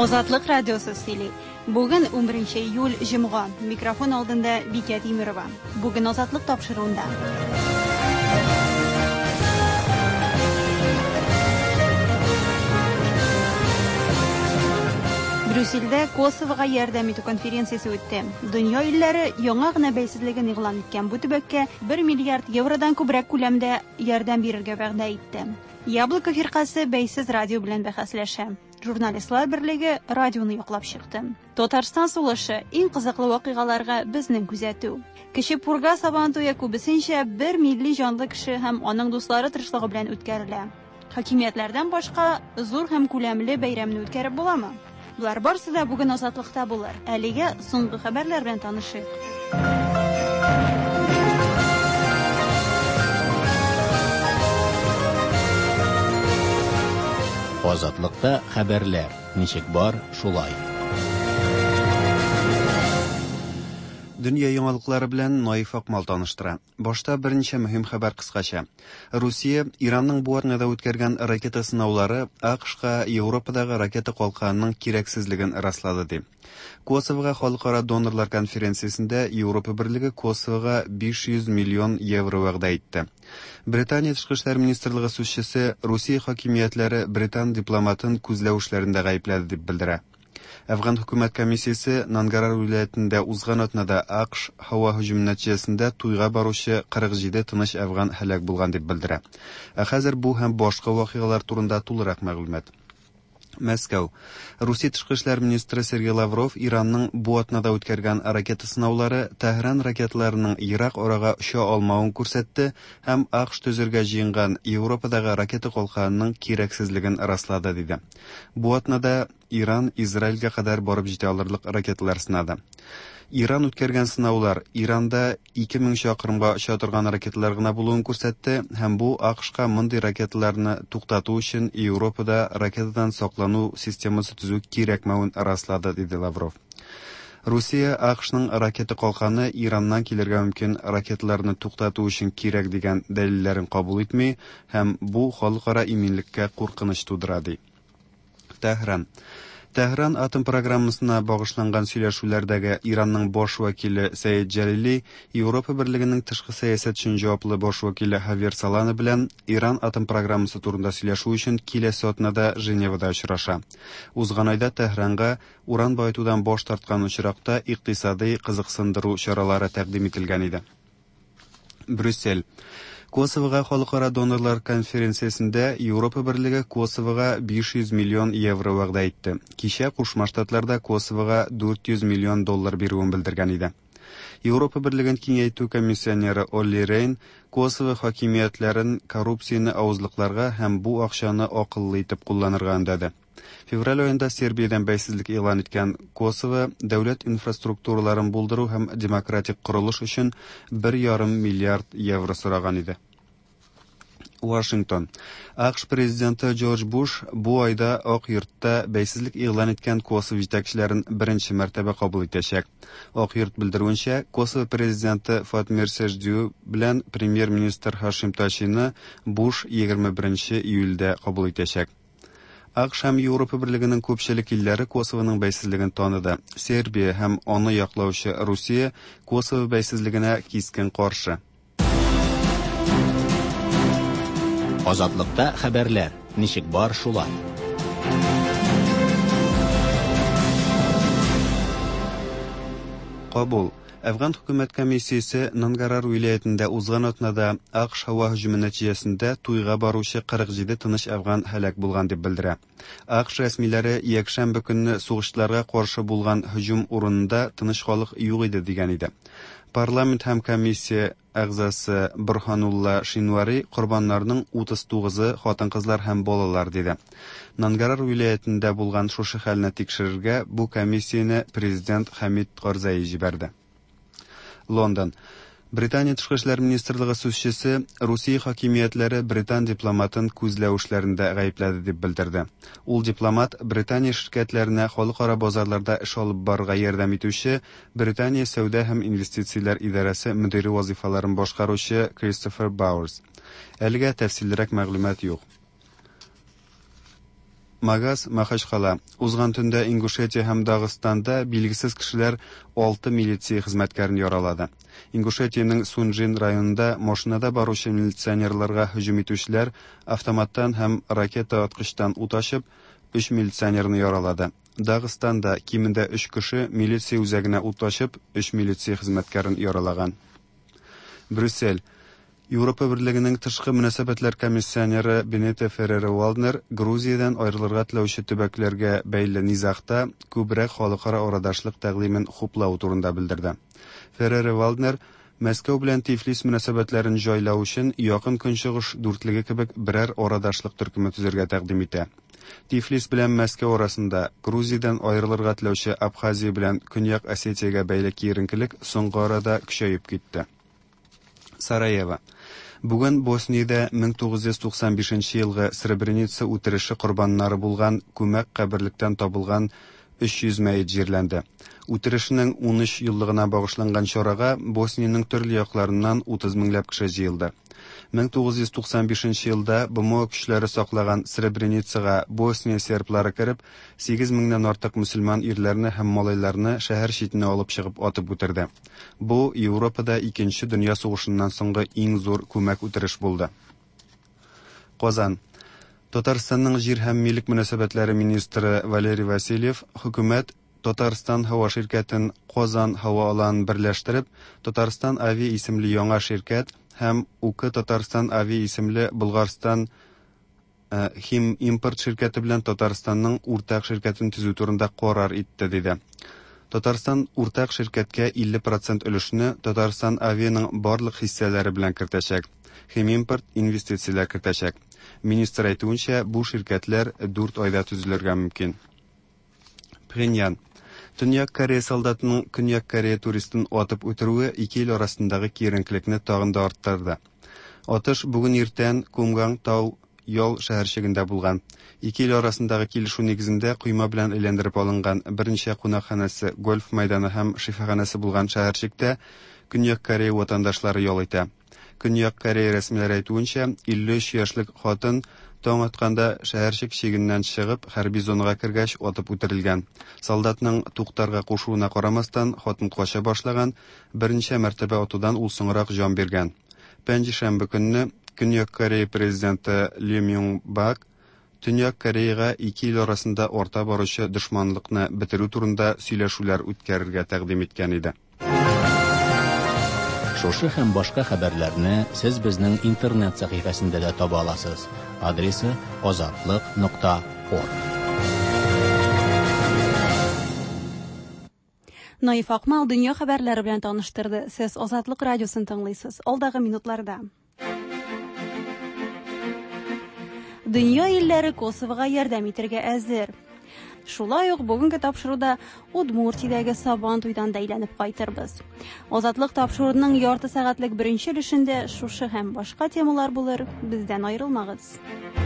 Озатлык радиосы сөйли. Бүген 11 июль җомга. Микрофон алдында Бикә Тимирова. Бүген Озатлык тапшыруында. Брюссельдә Косовога ярдәм итү конференциясе үтте. Дөнья илләре яңа гына бәйсезлеген игълан иткән бу төбәккә 1 миллиард евродан күбрәк күләмдә ярдәм бирергә вәгъдә итте. Яблоко фиркасы бәйсез радио белән бәхәсләшә. Журналистлар берлеге радионы яклап чыкты. Татарстан сулышы иң кызыклы вакыйгаларга безнең күзәтү. Кече Пурга Сабантуя күбесенчә 1 милли җанлы кеше һәм аның дуслары тырышлыгы белән үткәрелә. Хакимиятләрдән башка зур һәм күләмле бәйрәмне үткәреп буламы? Булар барысы да бүген Азатлыкта булыр. Әлегә соңгы хәбәрләр белән танышыйк. Азатлыкта хәбәрләр. Ничек бар, шулай. Дөнья яңалыклары белән Наиф Акмал таныштыра. Башта берничә мөһим хәбәр кыскача. Русия Иранның бу атнада үткәргән ракета сынаулары АКШка Европадагы ракета калканының кирәксезлеген раслады ди. Косовога халыкара донорлар конференциясендә Европа берлеге Косовога 500 миллион евро вәгъдә итте. Британия тышкы эшләр министрлыгы сүзчесе Русия хакимиятләре Британ дипломатын күзләү эшләрендә гаепләде дип белдерә. Әфган хөкүмәт комиссиясе Нангарар вилаятендә узган атнада АКШ һава һөҗүме нәтиҗәсендә туйга баручы 47 тыныч әфган һәлак булган дип белдерә. Хәзер бу һәм башка вакыйгалар турында тулырак мәгълүмат. Мәскәү. Русия тышкы эшләр министры Сергей Лавров Иранның бу атнада үткәргән ракета сынаулары Тәһран ракеталарының ерак арага оча алмавын күрсәтте һәм АКШ төзергә җыенган Европадагы ракета калканының кирәксезлеген раслады диде. Бу атнада Иран Израильгә кадәр барып җитә алырлык ракеталар сынады. Иран үткәргән сынаулар Иранда 2000 чакрымга оча торган ракеталар гына булуын күрсәтте һәм бу АКШка мондый ракеталарны туктату өчен Европада ракетадан саклану системасы төзү кирәкмәвен раслады диде Лавров. Русия АКШның ракета калканы Ираннан килергә мөмкин ракеталарны туктату өчен кирәк дигән дәлилләрен кабул итми һәм бу халыкара иминлеккә куркыныч тудыра ди. Тәһран атом программасына багышланган сөйләшүләрдәге Иранның баш вәкиле Сәйед Җәлили, Европа берлегенең тышкы сәясәт өчен җаваплы баш вәкиле Хавьер Салана белән Иран атом программасы турында сөйләшү өчен киләсе атнада Женевада очраша. Узган айда Тәһранга уран байытудан баш тарткан очракта икътисади кызыксындыру чаралары тәкъдим ителгән иде. Брюссель. Косовога халыкара донорлар конференциясендә Европа берлеге Косовога 500 миллион евро вәгъдә итте. Кичә Кушма Штатларда Косовога 400 миллион доллар бирүен белдергән иде. Европа берлеген киңәйтү комиссионеры Олли Рейн Косово хакимиятләрен коррупцияны авызлыкларга һәм бу акчаны акыллы итеп кулланырга өндәде. Февраль аенда Сербиядән бәйсезлек игълан иткән Косово дәүләт инфраструктураларын булдыру һәм демократик курылыш өчен 1,5 миллиард евро сораган иде. Вашингтон. АКШ президенты Джордж Буш бу айда Ак йортта бәйсезлек игълан иткән Косово җитәкчеләрен беренче мәртәбә кабул итәчәк. Ак йорт белдерүенчә, Косово президенты Фатмир Сәҗдиү белән премьер-министр Хашим Тачины Буш 21 июльдә кабул итәчәк. АКШ һәм Европа берлегенең күпчелек илләре Косовоның бәйсезлеген таныды. Сербия һәм аны яклаучы Русия Косово бәйсезлегенә кискен каршы. Азатлыкта хәбәрләр. Ничек бар, шулай. Кабул. Әфган хөкүмәт комиссиясе Нангарар вилаятендә узган атнада АКШ һава һөҗүме нәтиҗәсендә туйга баручы 47 тыныч әфган һәлак булган дип белдерә. АКШ рәсмиләре якшәмбе көнне сугышларга каршы булган һөҗүм урынында тыныч халык юк иде дигән иде. Парламент һәм комиссия әгъзасы Борханулла Шинвари корбаннарның 39-ы хатын-кызлар һәм балалар диде. Нангарар вилаятендә булган шушы хәлне тикшерергә бу комиссияне президент Хамид Карзаи җибәрде. Лондон. Британия тышкы эшләр министрлыгы сүзчесе Русия хакимиятләре Британ дипломатын күзләү эшләрендә гаепләде дип белдерде. Ул дипломат Британия ширкәтләренә халыкара базарларда эш алып барырга ярдәм итүче Британия сәүдә һәм инвестицияләр идарәсе мөдире вазифаларын башкаручы Кристофер Бауэрс. Әлегә тәфсиллерәк мәгълүмат юк. Магаз, Махачкала. Узган төндә Ингушетия һәм Дагыстанда билгесез кешеләр 6 милиция хезмәткәрен яралады. Ингушетиянең Сунжин районында машинада баручы милиционерларга һөҗүм итүчеләр автоматтан һәм ракета аткычтан ут ачып, 3 милиционерны яралады. Дагыстанда кимендә 3 кеше милиция үзәгенә ут ачып, 3 милиция хезмәткәрен яралаган. Брюссель. Европа Берлегенең тышкы мөнәсәбәтләр комиссионеры Бенето Ферреро-Валднер Грузиядан аерылырга теләүче төбәкләргә бәйле низагта күбрәк халыкара арадашлык тәкъдимен хуплау турында белдерде. Ферреро-Валднер Мәскәү белән Тифлис мөнәсәбәтләрен җайлау өчен якын көнчыгыш дүртлеге кебек берәр арадашлык төркеме төзергә тәкъдим итә. Тифлис белән Мәскәү арасында Грузиядан аерылырга теләүче Абхазия белән Көньяк Осетиягә бәйле киеренкелек соңгы арада көчәеп китте. Сараево. Бүген Босниядә 1995 елгы Сребреница үтереше корбаннары булган күмәк каберлектән табылган 300 мәет җирләнде. Үтерешнең 13 еллыгына багышланган чарага Босниянең төрле якларыннан 30 меңләп кеше җыелды. 1995 елда БМО көчләре саклаган Сребреницага Босния серблары кереп, 8 меңнән артык мөселман ирләрне һәм малайларны шәһәр читенә алып чыгып атып үтерде. Бу Европада 2нче дөнья сугышыннан соңгы иң зур күмәк үтереш булды. Казан. Татарстанның җир һәм милек мөнәсәбәтләре министры Валерий Васильев хөкүмәт Татарстан һава ширкәтен Казан һава аланын берләштереп, Татарстан авиа исемле яңа ширкәт һәм УК Татарстан авиа исемле Булгарстан хим импорт ширкәте белән Татарстанның уртак ширкәтен төзү турында карар итте диде. Татарстан уртак ширкәткә 50% өлешне Татарстан авианың барлык хиссәләре белән кертәчәк. Хим импорт инвестицияләр кертәчәк. Министр әйтүенчә, бу ширкәтләр 4 айда төзелергә мөмкин. Пхеньян. Төньяк Корея солдатының Көньяк Корея туристын атып үтерүе 2 ил арасындагы киеренкелекне тагын да арттырды. Атыш бүген иртән Кумган тау ял шәһәрчегендә булган. 2 ил арасындагы килешү нигезендә койма белән әйләндереп алынган берничә кунакханәсе, гольф мәйданы һәм шифаханәсе булган шәһәрчектә Көньяк Корея ватандашлары ял итә. Көньяк Корея рәсмиләре әйтүенчә, 53 яшьлек хатын таң атканда шәһәрчек чигеннән чыгып, хәрби зонага кергәч атып үтерелгән. Солдатның туктарга кушуына карамастан, хатын кача башлаган, берничә мәртәбә атудан ул соңрак җан биргән. Пәнҗешәмбе көнне Көньяк Корея президенты Ли Мюнг Бак Төньяк Кореяга 2 ил арасында орта баручы дошманлыкны бетерү турында сөйләшүләр үткәрергә тәкъдим иткән иде. Шушы һәм башка хәбәрләрне сез безнең интернет сәхифәсендә дә таба аласыз. Адресы azatlык.org. Наиф Акмал дөнья хәбәрләре белән таныштырды. Сез Азатлык радиосын тыңлыйсыз. Алдагы минутларда. Дөнья илләре Косовога ярдәм итәргә әзер. Шулай ук бүгенге тапшыруда Удмуртиядәге Сабан туйдан да әйләнеп кайтырбыз. Азатлык тапшыруының ярты сәгатьлек беренче өлешендә шушы һәм башка темалар булыр. Бездән аерылмагыз.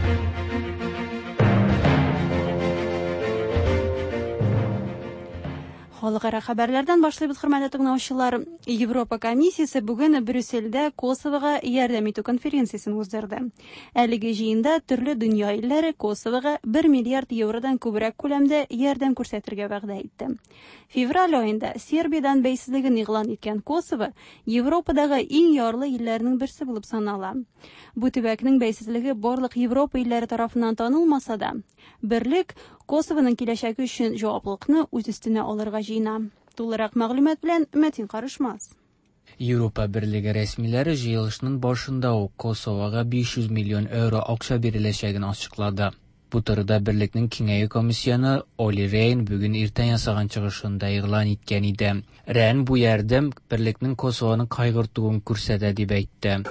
Халыкара хәбәрләрдән башлыйбыз, хөрмәтле тыңлаучылар. Европа комиссиясе бүген Брюссельдә Косовога ярдәм итү конференциясын уздырды. Әлеге җыенда төрле дөнья илләре Косовога 1 миллиард евродан күбрәк күләмдә ярдәм күрсәтергә вәгъдә итте. Февраль аенда Сербиядан бәйсезлеген игълан иткән Косово Европадагы иң ярлы илләрнең берсе булып санала. Бу төбәкнең бәйсезлеге барлык Европа илләре тарафыннан танылмаса да, берлек Косовоның киләчәге өчен җаваплылыкны үз өстенә алырга җыена. Тулырак мәгълүмат белән Мәтин Карышмас. Европа Берлеге рәсмиләре җыелышның башында ук Косовога 500 миллион евро акча биреләчәген ачыклады. Бу турыда Берлекнең киңәю комиссионы Оли Рейн бүген иртән ясаган чыгышында игълан иткән иде. Рейн бу ярдәм Берлекнең Косовоны кайгыртуын күрсәтә дип әйтте.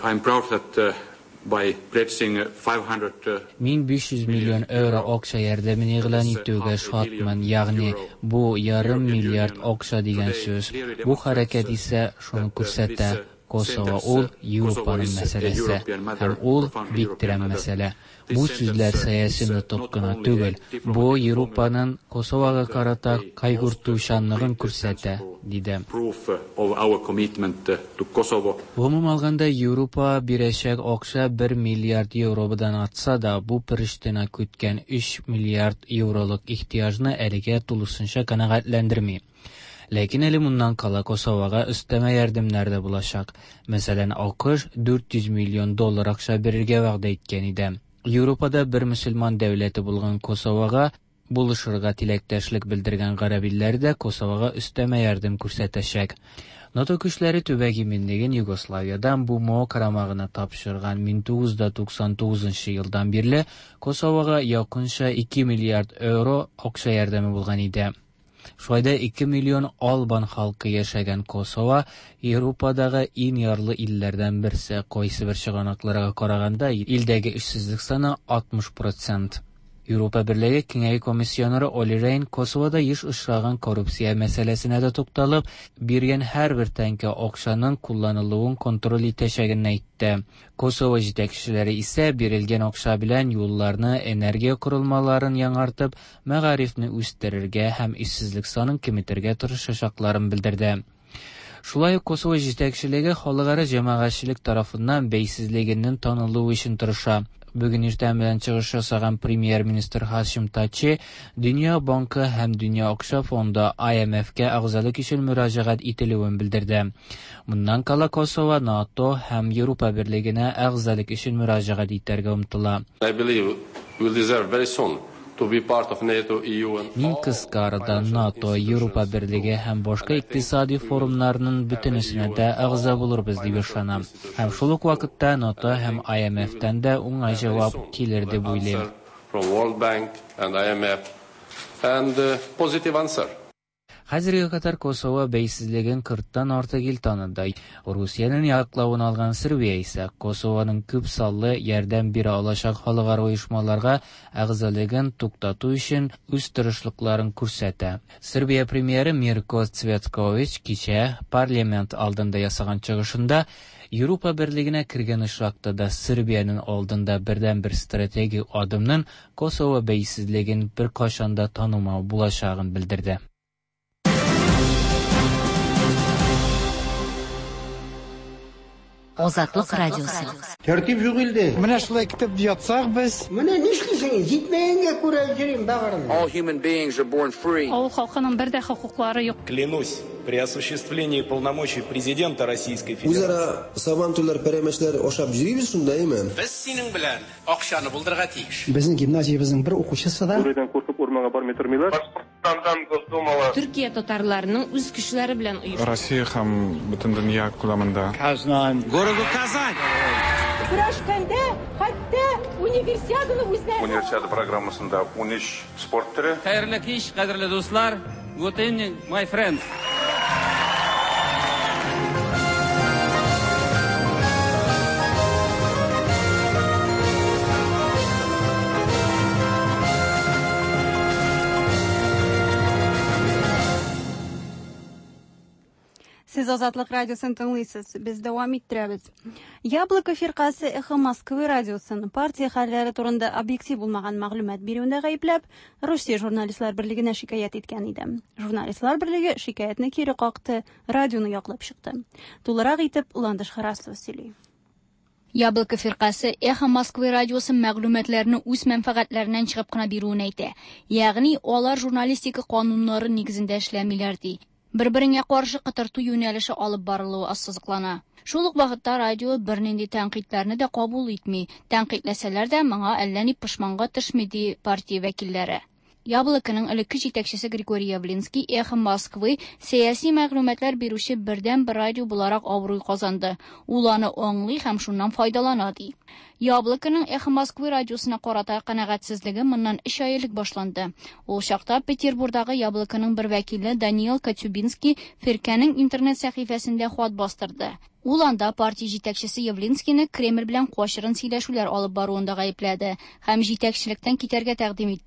Мин 500 миллион евро акча ярдәмен игълан итүгә шатмын, ягъни бу ярым миллиард акча дигән сүз. Бу хәрәкәт исә шуны күрсәтә. Kosova ул Европаның мәсьәләсе, һәм ул бик тирән мәсьәлә. Бу сүзләр сәяси ноток кына түгел, бу Европаның Косовага карата кайгыртучанлыгын күрсәтә, диде. Гомум алганда, Европа бирәчәк акча 1 миллиард евробадан атса да, бу Приштина көткән 3 миллиард евролык ихтияҗны әлегә тулысынча канәгатьләндерми. Ләкин әле моннан кала Косовага өстәмә ярдәмнәр дә булачак. Мәсәлән, АКШ $400 миллион акча бирергә вәгъдә иткән иде. Европада бер мөселман дәүләте булган Косовага булышырга теләктәшлек белдергән гарәбилләр дә Косовага өстәмә ярдәм күрсәтәчәк. НАТО көчләре төбәк иминлеген Югославиядан БМО карамагына тапшырган 1999 елдан бирле Косовага якынча 2 миллиард евро акча ярдәме булган иде. Шулайда 2 миллион албан халкы яшәгән Косова Европадагы иң ярлы илләрдән берсе, кайсы бер чыганакларга караганда илдәге эшсезлек саны 60%. Европа Берлеге Киңәю комиссионеры Оли Рейн Косовада еш очраган коррупция мәсьәләсенә дә тукталып, биргән һәрбер тәңкә акчаның кулланылуын контроль итәчәген әйтте. Косова җитәкчеләре исә бирелгән акча белән юлларны, энергия корылмаларын яңартып, мәгарифне үстерергә һәм эшсезлек санын киметергә тырышачакларын белдерде. Шулай ук Косова җитәкчелеге халыкара җәмәгатьчелек тарафыннан бәйсезлегенең танылуы өчен тырыша. Бүген иртән белән чыгыш ясаган премьер-министр Хашим Тачи Дөнья банкы һәм Дөнья акча фонды IMF-ка агъзалык өчен мөрәҗәгать ителүен белдерде. Моннан кала Косова НАТО һәм Европа Берлегенә агъзалык өчен мөрәҗәгать итәргә омтыла. Мин кыска арада НАТО, Европа Берлеге һәм башка икътисади форумнарның бөтенесенә дә агъза булырбыз дип ышанам. Һәм шул ук вакытта НАТО һәм IMF-тән дә уңай җавап килер дип уйлыйм. Хәзергә кадәр Косова бәйсезлеген 40-тан артык ил таныды. Русиянең яклавын алган Сербия исә Косованың күп саллы ярдәм бирә алачак халыкара оешмаларга агъзалыгын туктату өчен үз тырышлыкларын күрсәтә. Сербия премьеры Мирко Цветкович кичә парламент алдында ясаган чыгышында Европа Берлегенә кергән очракта да Сербиянең алдында бердән-бер стратегик адымның Косова бәйсезлеген бер кашанда танымау булачагын белдерде. Азатлык радиосы. Тәртип юк илдә. Менә шулай китеп ятсак без. Менә нишлисең? Җитмәгәнгә күрә йөрим багырым. All human beings are born free. Авыл халкының бер дә хокуклары юк. Клянусь, при осуществлении полномочий президента Российской Федерации. Үзара сабантуйлар, пәрәмәчләр ашап йөрибез шундаймы? Без синең белән акчаны булдырга тиеш. Безнең гимназиябезнең бер укучысы да. Бүредән куркып урманга бармый тормыйлар. Башкортстандан Госдумага. Төркия татарларының үз көчләре белән оештырылган. Россия һәм бөтен дөнья күләмендә. Казан. Городу Казань. Көрәшкәндә хәтта универсиаданы үзләре. Универсиада программасында 13 спорт төре. Хәерле кич, кадерле дуслар. Good evening, my friends. Сез Азатлык радиосын тыңлыйсыз. Без дәвам иттерәбез. Яблоко фиркасы Эхо Москвы радиосын партия хәлләре турында объектив булмаган мәгълүмат бирүендә гаепләп, Русия журналистлар берлегенә шикаят иткән иде. Журналистлар берлеге шикаятны кире какты, радионы яклап чыкты. Тулырак итеп Ландыш Харасов сөйли. Яблоко фиркасы Эхо Москвы радиосы мәгълүматларны үз мәнфәгатьләреннән чыгып кына бирүен әйтә. Ягъни алар журналистика кануннары нигезендә эшләмиләр ди. Бер-береңә каршы кытырту юнәлеше алып барылуы ассызыклана. Шул ук вакытта радио бернинди тәнкыйтьләрне дә кабул итми. Тәнкыйтьләсәләр дә моңа әллә ни пошманга төшми ди партия вәкилләре. Яблоконың элекке җитәкчесе Григорий Явлинский Эхо Москвы сәяси мәгълүматлар бирүче бердән-бер радио буларак абруй казанды. Ул аны аңлый һәм шуннан файдалана ди. Яблоконың Эхо Москвы радиосына карата канәгатьсезлеге моннан 3 ай элек башланды. Ул чакта Петербургдагы Яблоконың бер вәкиле Даниил Катюбинский фиркәнең интернет сәхифәсендә хат бастырды. Ул анда партия җитәкчесе Явлинскийны Кремль белән кашырын сөйләшүләр алып баруында гаепләде һәм җитәкчелектән китәргә тәкъдим итте.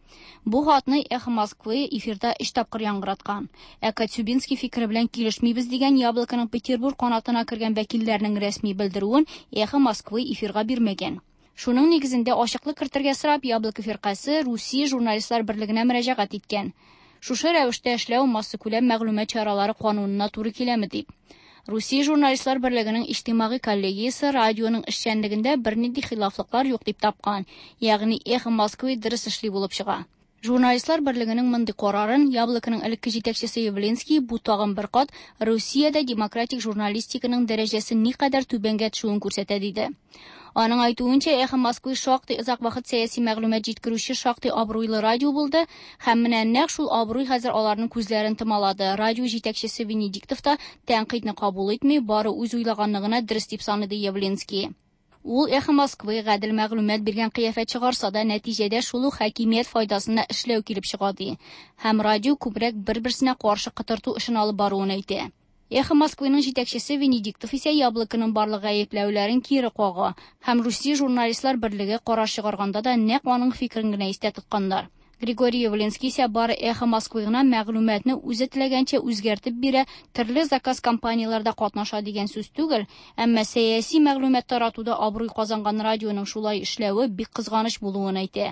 Бу хатны Эхо Москвы эфирда 3 тапкыр яңгыраткан. Катюбинский фикере белән килешмибез дигән Яблоконың Петербург канатына кергән вәкилләрнең рәсми белдерүен Эхо Москвы эфирга бирмәгән. Шуның нигезендә ачыклык кертергә сорап Яблоко фиркасы Русия журналистлар берлегенә мөрәҗәгать иткән. Шушы рәвештә эшләү массакүләм мәгълүмат чаралары канунына туры киләме дип. Русия журналистлар берлегенең иҗтимагый коллегиясе радионың эшчәнлегендә бернинди хилафлыклар юк дип тапкан, ягъни Эхо Москвы дөрес эшли булып чыга. Журналистлар берлегенең мондый карарын Яблоконың элекке җитәкчесе Явлинский бу тагын бер кат Русиядә демократик журналистиканың дәрәҗәсе никадәр түбәнгә төшүен күрсәтә диде. Аның әйтүенчә, Эхо Москвы шактый озак вакыт сәяси мәгълүмат җиткерүче шактый абруйлы радио булды, һәм менә нәкъ шул абруй хәзер аларның күзләрен томалады. Радио җитәкчесе Венедиктов та тәнкыйтьне кабул итми, бары үз уйлаганлыгына дөрес дип санады Явлинский. Ул Эхо Москвы гадел мәгълүмат биргән кыяфәт чыгарса да, нәтиҗәдә шул ук хакимият файдасына эшләү килеп чыга ди. Һәм радио күбрәк бер-берсенә каршы кытырту эшен алып баруын әйтә. Эхо Москвының җитәкчесе Венедиктов исә Яблоконың барлык гаепләүләрен кире кага, һәм Русия журналистлар берлеге карар чыгарганда да нәкъ аның фикерен генә истә тотканнар. Григорий Явлинский исә бары Эхо Москвыгына мәгълүматны үзе теләгәнчә үзгәртеп бирә, төрле заказ компанияләрдә катнаша дигән сүз түгел, әмма сәяси мәгълүмат таратуда абруй казанган радионың шулай эшләве бик кызганыч булуын әйтә.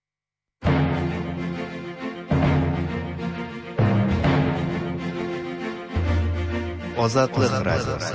Азатлык радиосы.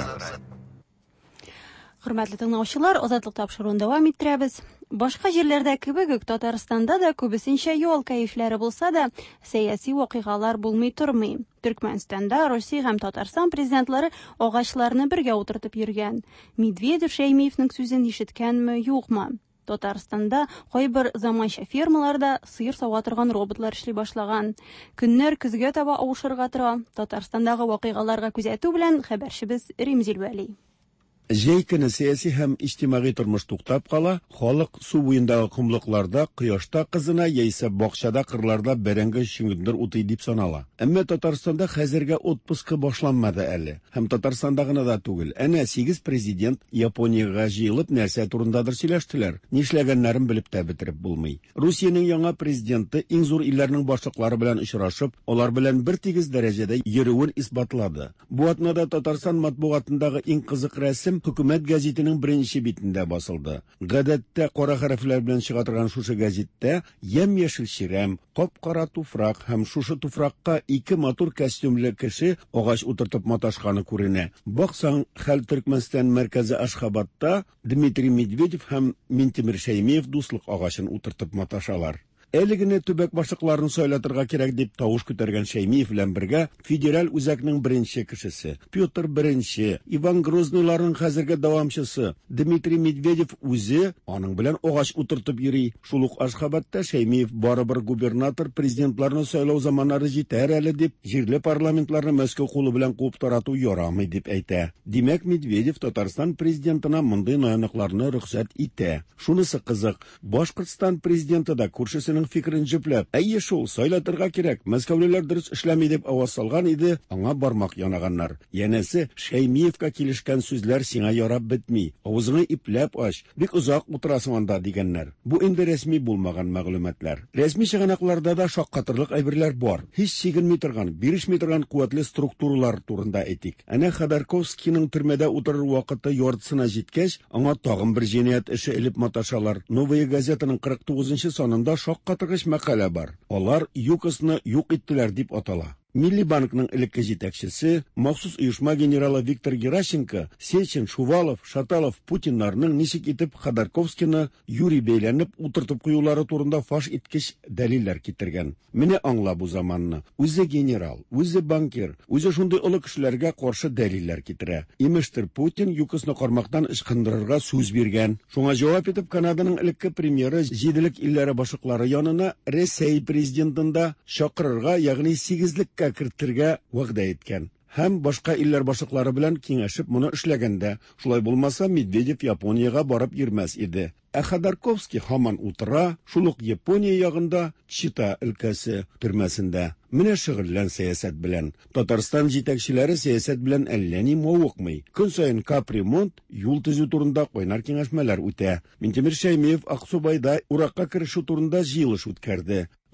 Хөрмәтле тыңлаучылар, Азатлык тапшыруын дәвам иттерәбез. Башка җирләрдә кебек үк Татарстанда да күбесенчә юл кәефләре булса да, сәяси вакыйгалар булмый тормый. Төркмәнстанда Россия һәм Татарстан президентлары агачларны бергә утыртып йөргән. Медведев Шәймиевнең сүзен ишеткәнме, юкмы? Татарстанда кайбер заманча фермаларда сыер сауа торган роботлар эшли башлаган. Көннәр көзгә таба авышырга тора. Татарстандагы вакыйгаларга күзәтү белән хәбәрчебез Римзил Вәли. Җәй көне сәяси һәм иҗтимагый тормыш туктап кала, халык су буендагы кумлыкларда, кояшта кызына яисә бакчада кырларда бәрәңге шиңгендер утый дип санала. Әмма Татарстанда хәзергә отпускы башланмады әле. Һәм Татарстанда гына да түгел. Әнә 8 президент Япониягә җыелып нәрсә турындадыр сөйләштеләр. Нишләгәннәрен белеп тә бетереп булмый. Русиянең яңа президенты иң зур илләрнең башлыклары белән очрашып, алар белән бер тигез дәрәҗәдә йөрүен исбатлады. Бу атнада Татарстан матбугатындагы иң кызык рәсем Хөкүмәт гәзитенең беренче битендә басылды. Гадәттә кара хәрефләр белән чыга торган шушы гәзиттә ямь-яшел чирәм, кап-кара туфрак һәм шушы туфракка 2 матур костюмлы кеше агач утыртып маташканы күренә. Баксаң, хәл Төркмәнстан мәркәзе Ашхабадта Дмитрий Медведев һәм Минтимер Шәймиев дуслык агачын утыртып маташалар. Әлегене төбәк башлыкларын сайлатырга кирәк дип тавыш күтәргән Шәймиев белән бергә федераль үзәкнең беренче кешесе Петр I, Иван Грозныйларның хәзерге дәвамчысы Дмитрий Медведев үзе аның белән агач утыртып йөри. Шул ук Ашхабадта Шәймиев барыбер губернатор президентларны сайлау заманнары җитәр әле дип, җирле парламентларны Мәскәү кулы белән куып тарату ярамый дип әйтә. Димәк, Медведев Татарстан президентына мондый нояныкларны рөхсәт итә. Шунысы кызык, Башкортстан президенты да күршесенең фикерен җөпләп, әйе шул, сайлатырга кирәк, мәскәүлеләр дөрес эшләми дип аваз салган иде, аңа бармак янаганнар. Янәсе, Шәймиевка килешкән сүзләр сиңа ярап бетми, авызыңны ипләп аш, бик озак утырасың анда дигәннәр. Бу инде рәсми булмаган мәгълүматлар. Рәсми чыганакларда да шаккатырлык әйберләр бар. Һич сигенми торган, бирешми торган куәтле структуралар турында әйтик. Әнә Ходорковскийның төрмәдә утырыр вакыты яртысына җиткәч, аңа тагын бер җинаять эше элеп маташалар. Новая газетаның 49-нчы санында катыргыч мәкалә бар. Алар ЮКОСны юк иттеләр дип атала. Милли банкның элекке җитәкчесе, махсус оешма генералы Виктор Геращенко, Сечин, Шувалов, Шаталов, Путиннарның ничек итеп Ходорковскийны юри бәйләнеп утыртып куюлары турында фаш иткеч дәлилләр китергән. Менә аңла бу заманны. Үзе генерал, үзе банкир, үзе шундый олы кешеләргә каршы дәлилләр китерә. Имештер Путин ЮКОСны кармактан ычкындырырга сүз биргән. Шуңа җавап итеп Канаданың элекке премьеры җиделек илләре башлыклары янына Рәсәй президентында чакырырга, ягъни 8-леккә кертергә вәгъдә иткән. Һәм башка илләр башлыклары белән киңәшеп моны эшләгәндә, шулай булмаса Медведев Япониягә барып йөрмәс иде. Ходорковский һаман утыра, шул ук Япония ягында Чита өлкәсе төрмәсендә. Менә шөгыльлән сәясәт белән. Татарстан җитәкчеләре сәясәт белән әллә ни мавыкмый. Көн саен капремонт, юл төзү турында кайнар киңәшмәләр үтә. Минтимер Шәймиев Аксубайда уракка керешү турында җыелыш үткәрде.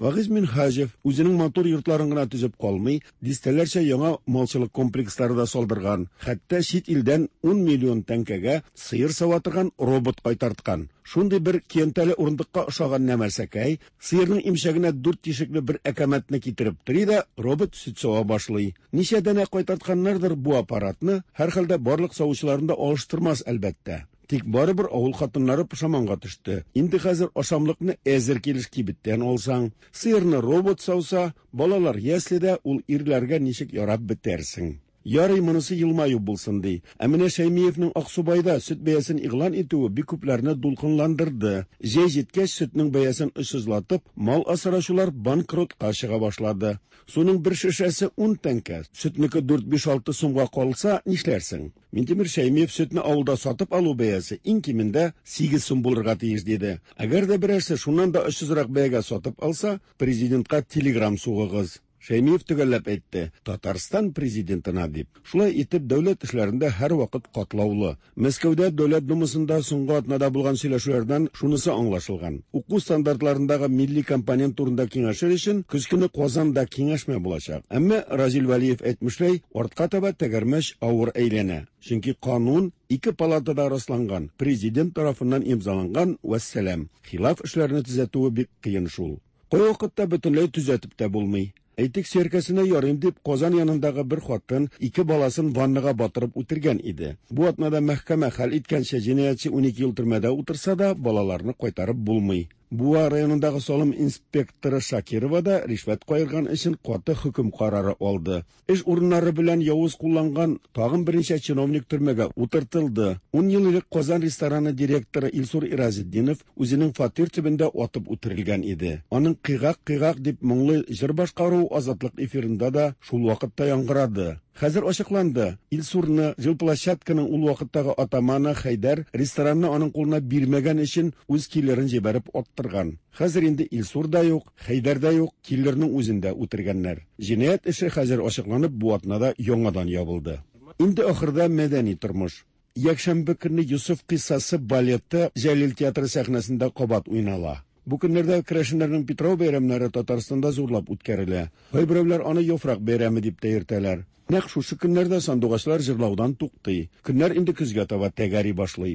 Вагиз Минхажев үзенең матур йортларын гына төзеп калмый, дистәләрчә яңа малчылык комплекслары да салдырган. Хәтта чит илдән 10 миллион тәңкәгә сыер сава торган робот кайтарткан. Шундый бер киентәле урындыкка ошаган нәмәрсәкәй, сыерның имчәгенә 4 тишекле бер әкәмәтне китереп тори да, робот сөт сава башлый. Ничә дәнә кайтартканнардыр бу аппаратны, һәрхәлдә барлык савучыларында алыштырмас әлбәттә. Тик барыбер авыл хатыннары пошаманга төште. Инде хәзер ашамлыкны әзер килеш кибеттән алсаң, сыерны робот сауса, балалар яслидә ул ирләргә ничек ярап бетәрсең. Ярый монысы елмаю булсын ди. Әминә Шәймиевның Аксубайда сөт бәясен игълан итүе бик күпләрне дулкынландырды. Җәй җиткәч сөтнең бәясен ышсызлатып, мал асрашулар банкротка чыга башлады. Суның бер шешәсе 10 тәңкә, сөтнеке 4-5-6 сумга калса, нишләрсең? Минтимир Шәймиев сөтне авылда сатып алу бәясе иң кимендә 8 сум булырга тиеш диде. Әгәр дә берәрсе шуннан да ышсызрак бәягә сатып алса, президентка телеграм сугыгыз. Шәймиев төгәлләп әйтте, Татарстан президентына дип. Шулай итеп, дәүләт эшләрендә һәр вакыт катлаулы. Мәскәүдә дәүләт думасында соңгы атнада булган сөйләшүләрдән шунысы аңлашылган. Уку стандартларындагы милли компонент турында киңәшер өчен көз көне Казанда киңәшмә булачак. Әмма Разил Валиев әйтмешләй, артка таба тәгәрмәч авыр әйләнә. Чөнки канун 2 палатада расланган, президент тарафыннан имзаланган вәссәлам. Хилаф эшләрне төзәтүе бик кыен шул. Кай вакытта бөтенләй төзәтеп тә булмый. Әйтик, серкәсенә ярым дип Казан янындагы бер хатын 2 баласын ваннага батырып үтергән иде. Бу атнада мәхкәмә хәл иткәнчә җинаятьче 12 ел төрмәдә утырса да, балаларны кайтарып булмый. Буа районындагы салым инспекторы Шакирова да ришвәт кайырган өчен каты хөкем карары алды. Эш урыннары белән явыз кулланган тагын беренче чиновник төрмәгә утыртылды. 10 ел элек Казан рестораны директоры Илсур Иразетдинов үзенең фатир төбендә атып үтерелгән иде. Аның кыйгак дип моңлы җыр башкару Азатлык эфирында да шул вакытта яңгырады. Хәзер ачыкланды. Илсурны жилплощадканың ул вакыттагы атаманы Хайдар ресторанны аның кулына бирмәгән өчен үз киллерен җибәреп аттырган. Хәзер инде Илсур да юк, Хайдар да юк, киллерның үзендә үтергәннәр. Җинаять эше хәзер ачыкланып, бу атнада яңадан ябылды. Инде ахырда мәдәни тормыш. Якшәмбе көнне Юсуф кыйссасы балеты Җәлил театры сәхнәсендә кабат уйнала. Бу көннәрдә керәшеннәрнең Петров бәйрәмнәре Татарстанда зурлап үткәрелә. Кайберәүләр аны Яфрак бәйрәме дип тә йөртәләр. Нәкъ шушы көннәрдә сандугачлар җырлаудан туктый. Көннәр инде көзгә таба тәгәри башлый.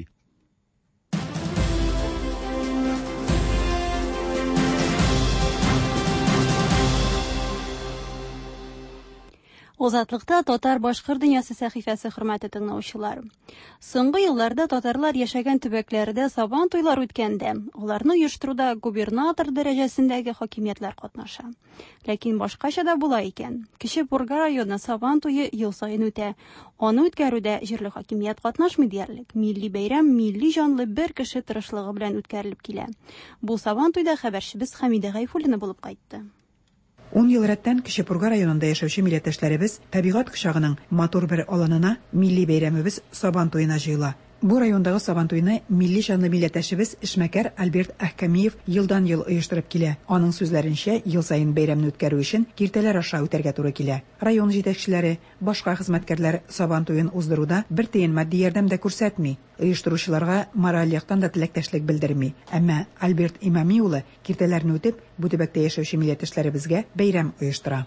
Озатлыкта Татар-Башкыр дөньясы сәхифәсе хөрмәтле тыңлаучылар. Соңгы елларда татарлар яшәгән төбәкләрдә сабан туйлар үткәндә, аларны оештыруда губернатор дәрәҗәсендәге хакимиятләр катнаша. Ләкин башкача да була икән. Кече Бурга районы сабан туе ел саен үтә. Аны үткәрүдә җирле хакимият катнашмый диярлек. Милли бәйрәм милли җанлы бер кеше тырышлыгы белән үткәрелеп килә. Бу сабан туйда хәбәрчебез Хәмидә Гайфуллина булып кайтты. 10 ел рәттән Кече-Пурга районында яшәүче милләттәшләребез табигать кочагының матур бер аланына милли бәйрәмебез Сабан туена җыела. Бу райондагы Сабан туены милли җанлы милләттәшебез Эшмәкәр Альберт Әхкәмиев елдан-ел оештырып килә. Аның сүзләренчә, ел саен бәйрәмне үткәрү өчен киртәләр аша үтәргә туры килә. Район җитәкчеләре, башка хезмәткәрләр Сабан туен уздыруда бер тиен матди ярдәм дә күрсәтми. Оештыручыларга мораль яктан да теләктәшлек белдерми. Әмма Альберт Имами улы киртәләрне үтеп, бу төбәктә яшәүче милләттәшләребезгә бәйрәм оештыра.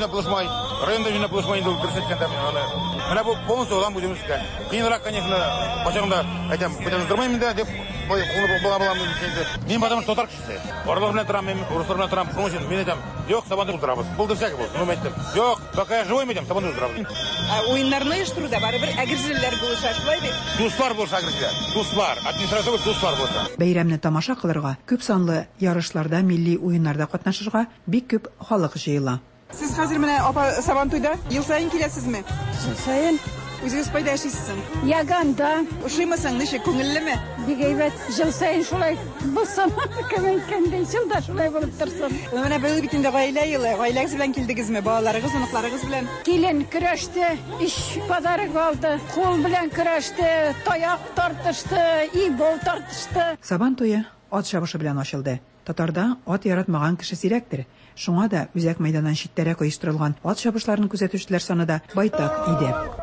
Районда җыйнап булышмай инде күрсәткәндә менә бу полностью алам будем искать. Кыйнрак, конечно, почаңда әйтәм, бүтән тормыйм да дип, бой була мин потому что татар кешесе. Орлар белән торам, руслар белән торам, шуның өчен мин әйтәм, юк, сабанны уздырабыз. Булды всякий булды. Ну әйттем. Юк, пока я живой әйтәм, сабанны уздырабыз. Уеннарны оештыруда барыбер әгерҗеләр булыша, шулай бит. Дуслар булыша әгерҗеләр. Дуслар, администрация дуслар булыша. Бәйрәмне тамаша кылырга, күп санлы ярышларда, милли уеннарда катнашырга бик күп халык җыела. Сез хәзер менә апа Сабан туйда ел саен киләсезме? Ел саен. Үзегез кайда яшисез? Яганда. Ушыймысың, ничек, күңеллеме? Бик әйбәт. Ел саен шулай булсын. Кемәйткәндәй җилда шулай булып торсын. Менә быел бит инде гаилә елы. Гаиләгез белән килдегезме? Балаларыгыз, оныкларыгыз белән? Килен көрәште, иш подарок алды. Кул белән көрәште, таяк тартышты, ибол тартышты. Сабан туе ат чабышы белән ачылды. Татарда ат яратмаган кеше сирәктер. Шуңа да үзәк мәйданнан читтәрәк оештырылган ат чабышларын күзәтүчеләр саны да байтак иде.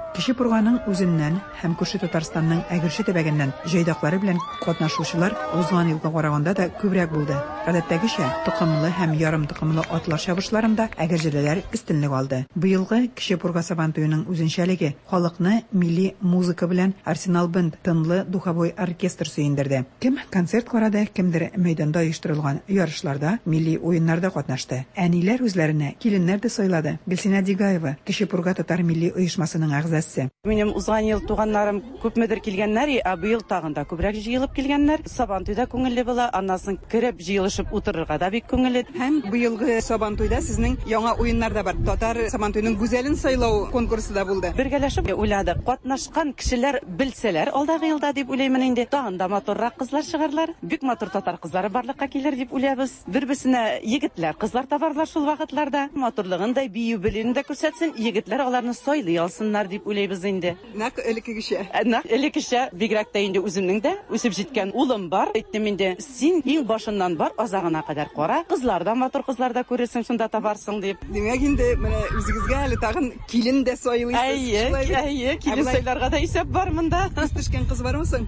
Кече Пурганың үзеннән һәм күрше Татарстанның Әгерше төбәгеннән җайдаклары белән катнашучылар узган елга караганда да күбрәк булды. Гадәттәгечә, токымлы һәм ярым токымлы атлар чабышларында әгерҗелеләр өстенлек алды. Быелгы Кече Пурга Сабантуеның үзенчәлеге халыкны милли музыка белән Арсенал Бенд тынлы духовой оркестр сөендерде. Кем концерт карады, кемдер мәйданда оештырылган ярышларда, милли уеннарда катнашты. Әниләр үзләренә киленнәр дә сайлады. Гөлсинә Дигаева, Кече Пурга татар милли оешмасының әгъзасы. Минем узган ел туганнарым күпмедер килгәннәр, быел тагын да күбрәк җыелып килгәннәр. Сабантуйда күңелле була, аннан кереп җыелышып утырырга да бик күңелле. Һәм быелгы Сабантуйда сезнең яңа уеннар да бар. Татар Сабантуйның гүзәлен сайлау конкурсы да булды. Бергәләшеп уйладык. Катнашкан кешеләр белсәләр, алдагы елда дип уйлыйм инде. Тагын да матуррак кызлар чыгарлар. Бик матур татар кызлары барлыкка килер дип уйлабыз. Бер-берсенә егетләр, кызлар табарлар шул вакытларда. Матурлыгын да, бию белен дә күрсәтсен, егетләр аларны сайлый алсыннар дип уйлыйбыз инде. Нәк элеккечә. Нәк элеккечә бигрәк тә инде үземнең дә үсеп җиткән улым бар. Әйттем инде, син иң башыннан бар, азагына кадәр кара. Кызлардан матур кызларда күрерсең, шунда табарсың дип. Димәк инде менә үзегезгә әле тагын килен дә сайлыйсыз. Әйе, килен сайларга да исәп бар монда. Төшкән кыз бармы соң?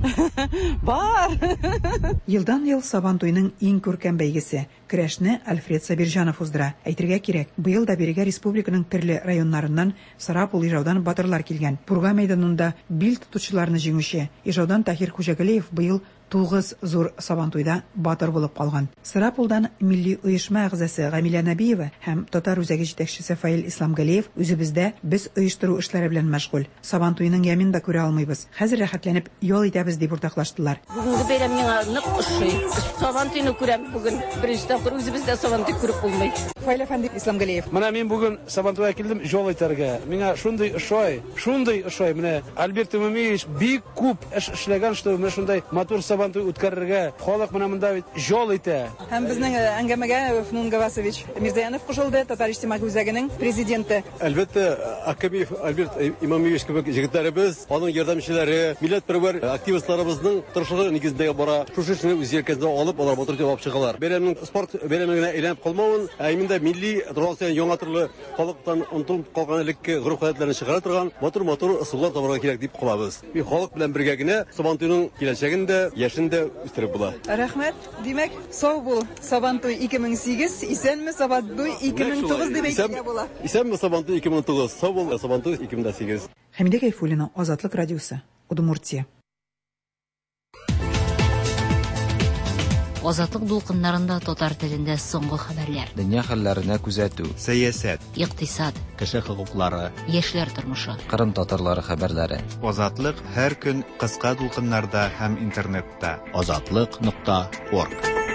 Бар. Елдан ел Сабантуйның иң күркәм бәйгесе көрәшне Альфред Сабирҗанов уздыра. Әйтергә кирәк, быел да бирегә республиканың төрле районнарыннан Сарапул Ижаудан батырлар килгән. Пурга мәйданында бил тотучыларны җиңүче Ижаудан Таһир Хуҗагалиев быел 9 зур Сабантуйда батыр булып калган. Сарапулдан милли оешма әгъзасы Гамилә Нәбиева һәм татар үзәге җитәкчесе Фаил Исламгалиев үзебездә без оештыру эшләре белән мәшгуль. Сабантуйның ямин да күрә алмыйбыз. Хәзер рәхәтләнеп ял итәбез дип уртаклаштылар. Бүгенге бәйрәм миңа нык ошый. Сабантуйны күрәм бүген. Беренче тапкыр үзебездә Сабантуй күреп булмый. Фаил әфәнди Исламгалиев. Менә мин бүген Сабантуйга килдем ял итәргә. Миңа шундый ошый. Менә Альберт Тимофеевич бик күп эш эшләгән, что менә шундай матур Сабантуй үткәрергә халык менә монда ял итә. Һәм безнең әңгәмәгә Фнун Гавасович Мирзаянов кушылды, Татар иҗтимагый үзәгенең президенты. Әлбәттә, Акабиев Альберт Имамович кебек җегетләребез, аның ярдәмчеләре, милләтпәрвәр активистларыбызның тырышлыгы нигездә бара. Шушы эшне үз өлкәсендә алып, алар матур җавап чыгалар. Бәйрәмнең спорт бәйрәменә әйләнеп калмавын, әймендә милли традицион яңа төрле халыктан онытылып калган элекке гореф-гадәтләрне чыгара торган матур ысуллар табарга кирәк дип кылабыз. Бу халык белән бергә генә Сабантуйның киләчәген дә, яшен дә үстереп була. Рәхмәт. Димәк, сау бул. Сабантуй 2008, исәнме Сабантуй 2009 дип әйтергә була. Исәнме Сабантуй 2009, сау бул Сабантуй 2008. Хәмидә Гайфуллина, Азатлык радиосы, Удмуртия. Азатлык дулкыннарында татар телендә соңгы хәбәрләр. Дөнья хәлләренә күзәтү, сәясәт, икътисад, кеше хокуклары, яшьләр тормышы, Кырым татарлары хәбәрләре. Азатлык һәр көн кыска дулкыннарда һәм интернетта. Azatlyk.org.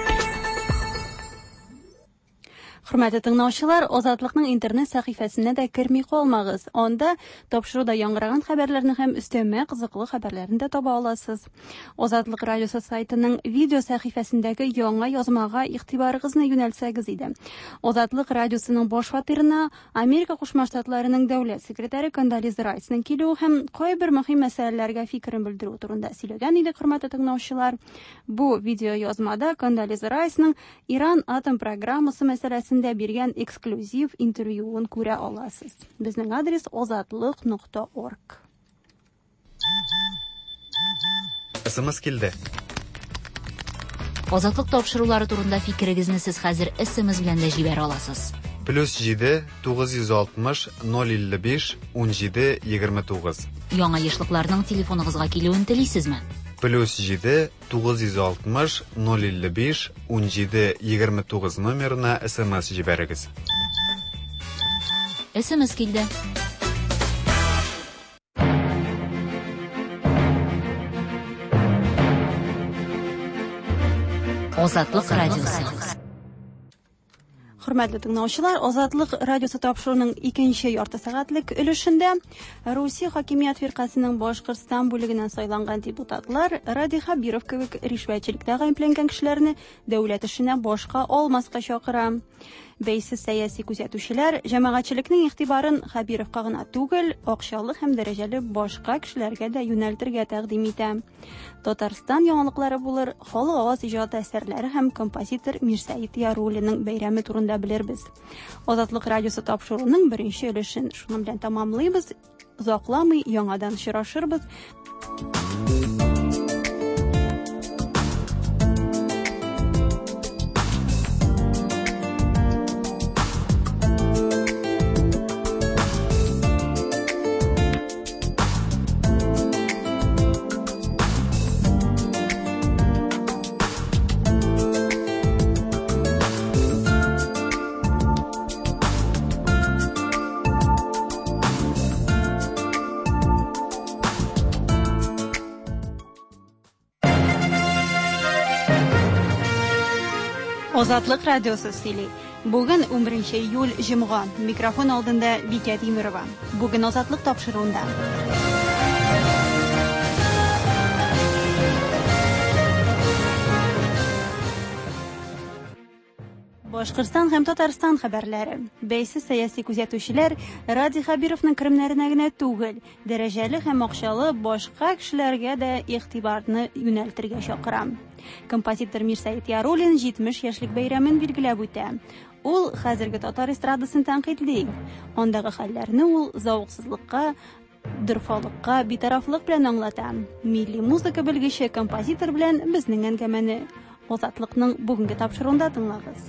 Хөрмәтле тыңлаучылар, Азатлыкның интернет сәхифәсенә дә керми калмагыз. Анда тапшыруда яңгыраган хәбәрләрне һәм өстәмә кызыклы хәбәрләрне дә таба аласыз. Азатлык радиосы сайтының видео сәхифәсендәге яңа язмага игътибарыгызны юнәлтсәгез иде. Азатлык радиосының баш фатирына Америка Кушма Штатларының дәүләт секретаре Кондолиза Райсның килүе һәм кайбер мөһим мәсьәләләргә фикерен белдерү турында сөйләгән иде, хөрмәтле тыңлаучылар. Бу видео язмада Кондолиза Райсның Иран атом программасы мәсьәләсен биргән эксклюзив интервьюын күрә аласыз. Безнең адрес azatlyk.org. СМС килде. Азатлык тапшырулары турында фикерегезне сез хәзер SMS белән дә җибәрә аласыз. +7 960 055 17 29. Яңа яшьлекләрнең телефоныгызга килүен телисезме? +7 960 055 17 29 номерына SMS җибәрегез. SMS килде. Азатлык радиосы. Хөрмәтле тыңлаучылар, Азатлык радиосы тапшыруның 2нче ярты сәгатьлек өлешендә Русия хакимият фиркасының Башкортстан бүлегеннән сайланган депутатлар Ради Хабиров кебек ришвәтчелектә гаепләнгән кешеләрне дәүләт эшенә башка алмаска чакыра. Бәйсез сәяси күзәтүчеләр җәмәгатьчелекнең игътибарын Хабировка гына түгел, акчалы һәм дәрәҗәле башка кешеләргә дә юнәлтергә тәкъдим итә. Татарстан яңалыклары булыр, халык аваз иҗаты әсәрләре һәм композитор Мирсәет Яруллинның бәйрәме турында белербез. Азатлык радиосы тапшыруның беренче өлешен шуның белән тамамлыйбыз. озакламый яңадан очрашырбыз. Азатлык радиосы сөйли. Бүген 11 июль җомга. Микрофон алдында Бикә Тимирова. Бүген Азатлык тапшыруында. Башкортстан һәм Татарстан хәбәрләре. Бәйсез сәяси күзәтүчеләр Ради Хабировның кремнәренә генә түгел, дәрәҗәле һәм акчалы башка кешеләргә дә игътибарны юнәлтергә чакыра. Композитор Мирсәет Яруллин 70 яшьлек бәйрәмен билгеләп үтә. Ул хәзерге татар эстрадасын тәнкыйтьли. Андагы хәлләрне ул зауыксызлыкка, дөрфалыкка, битарафлык белән аңлата. Милли музыка белгече композитор белән безнең әңгәмәне Азатлыкның бүгенге тапшыруында тыңлагыз.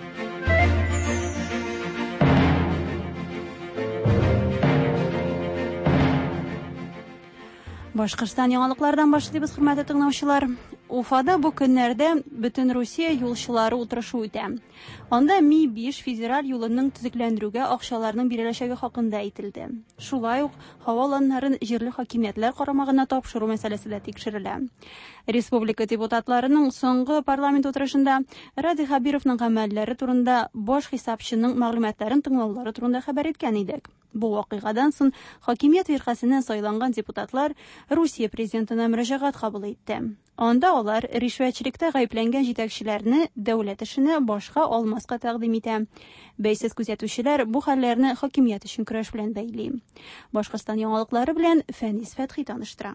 Башкортстан яңалыклардан башлыйбыз, хөрмәтле тыңлаучылар. Уфада бу көннәрдә бөтен Русия юлчылары утырышы үтә. Анда Ми-5 федераль юлының төзекләндерүгә акчаларның биреләчәге хакында әйтелде. Шулай ук һаваланнарын җирле хакимиятләр карамагына тапшыру мәсьәләсе дә тикшерелә. Республика депутатларының соңгы парламент утырышында Ради Хабировның гамәлләре турында баш хисапчының мәгълүматларын тыңлаулары турында хәбәр иткән идек. Бу вакыйгадан соң хакимият фиркасеннән сайланган депутатлар Русия президентына мөрәҗәгать кабул итте. Анда алар ришвәтчелектә гаепләнгән җитәкчеләрне дәүләт эшенә башка алмаска тәкъдим итә. Бәйсез күзәтүчеләр бу хәлләрне хакимият өчен көрәш белән бәйли. Башкортстан яңалыклары белән Фәнис Фәтхи таныштыра.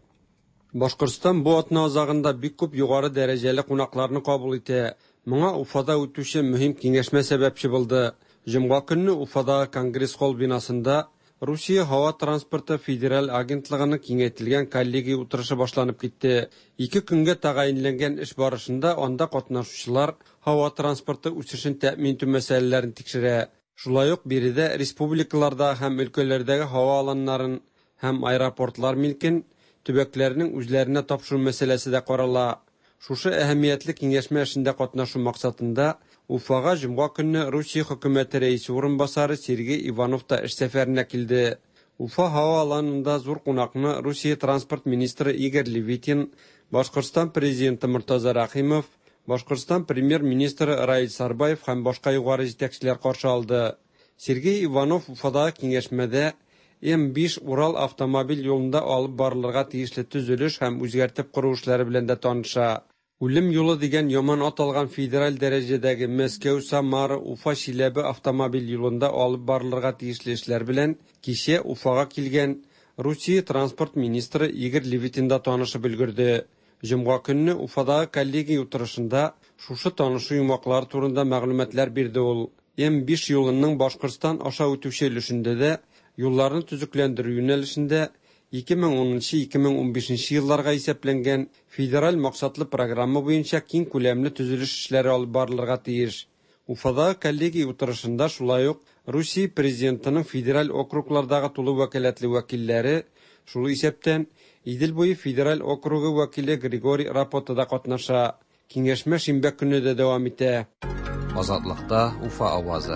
Башкортстан бу атна азагында бик күп югары дәрәҗәле кунакларны кабул итә. Моңа Уфада үтүче мөһим киңәшмә сәбәпче булды. Җомга көнне Уфадагы Конгресс холл бинасында Русия һава транспорты федераль агентлыгының киңәйтелгән коллегия утырышы башланып китте. 2 көнгә тәгаенләнгән эш барышында анда катнашучылар һава транспорты үсешен тәэмин итү мәсьәләләрен тикшерә. Шулай ук биредә республикаларда һәм өлкәләрдәге һава аланнарын һәм аэропортлар милкен төбәкләрнең үзләренә тапшыру мәсьәләсе дә карала. Шушы әһәмиятле киңәшмә эшендә катнашу максатында Уфага җомга көнне Русия хөкүмәте рәисе урынбасары Сергей Иванов та эш сәфәренә килде. Уфа һава аланында зур кунакны Русия транспорт министры Игорь Левитин, Башкортстан президенты Муртаза Рахимов, Башкортстан премьер-министры Раил Сарбаев һәм башка югары җитәкчеләр каршы алды. Сергей Иванов Уфадагы киңәшмәдә М5 Урал автомобиль юлында алып барылырга тиешле төзелеш һәм үзгәртеп кору эшләре белән дә таныша. Үлем юлы дигән яман аталган федераль дәрәҗәдәге Мәскәү-Самара Уфа-Чиләбе автомобиль юлында алып барылырга тиешле эшләр белән кичә Уфага килгән Русия транспорт министры Игорь Левитин да танышып өлгерде. Җомга көнне Уфадагы коллегия утырышында шушы танышу йомаклары турында мәгълүматлар бирде ул. М5 юлының Башкортстан аша үтүче өлешендә дә юлларны төзекләндерү юнәлешендә 2010-2015 елларга исәпләнгән федераль максатлы программа буенча киң күләмле төзелеш эшләре алып барылырга тиеш. Уфадагы коллегия утырышында шулай ук Русия президентының федераль округлардагы тулы вәкаләтле вәкилләре, шул исәптән Идел буе федераль округы вәкиле Григорий Рапота да катнаша. Киңәшмә шимбә көнне дә дәвам итә. Азатлыкта Уфа авазы.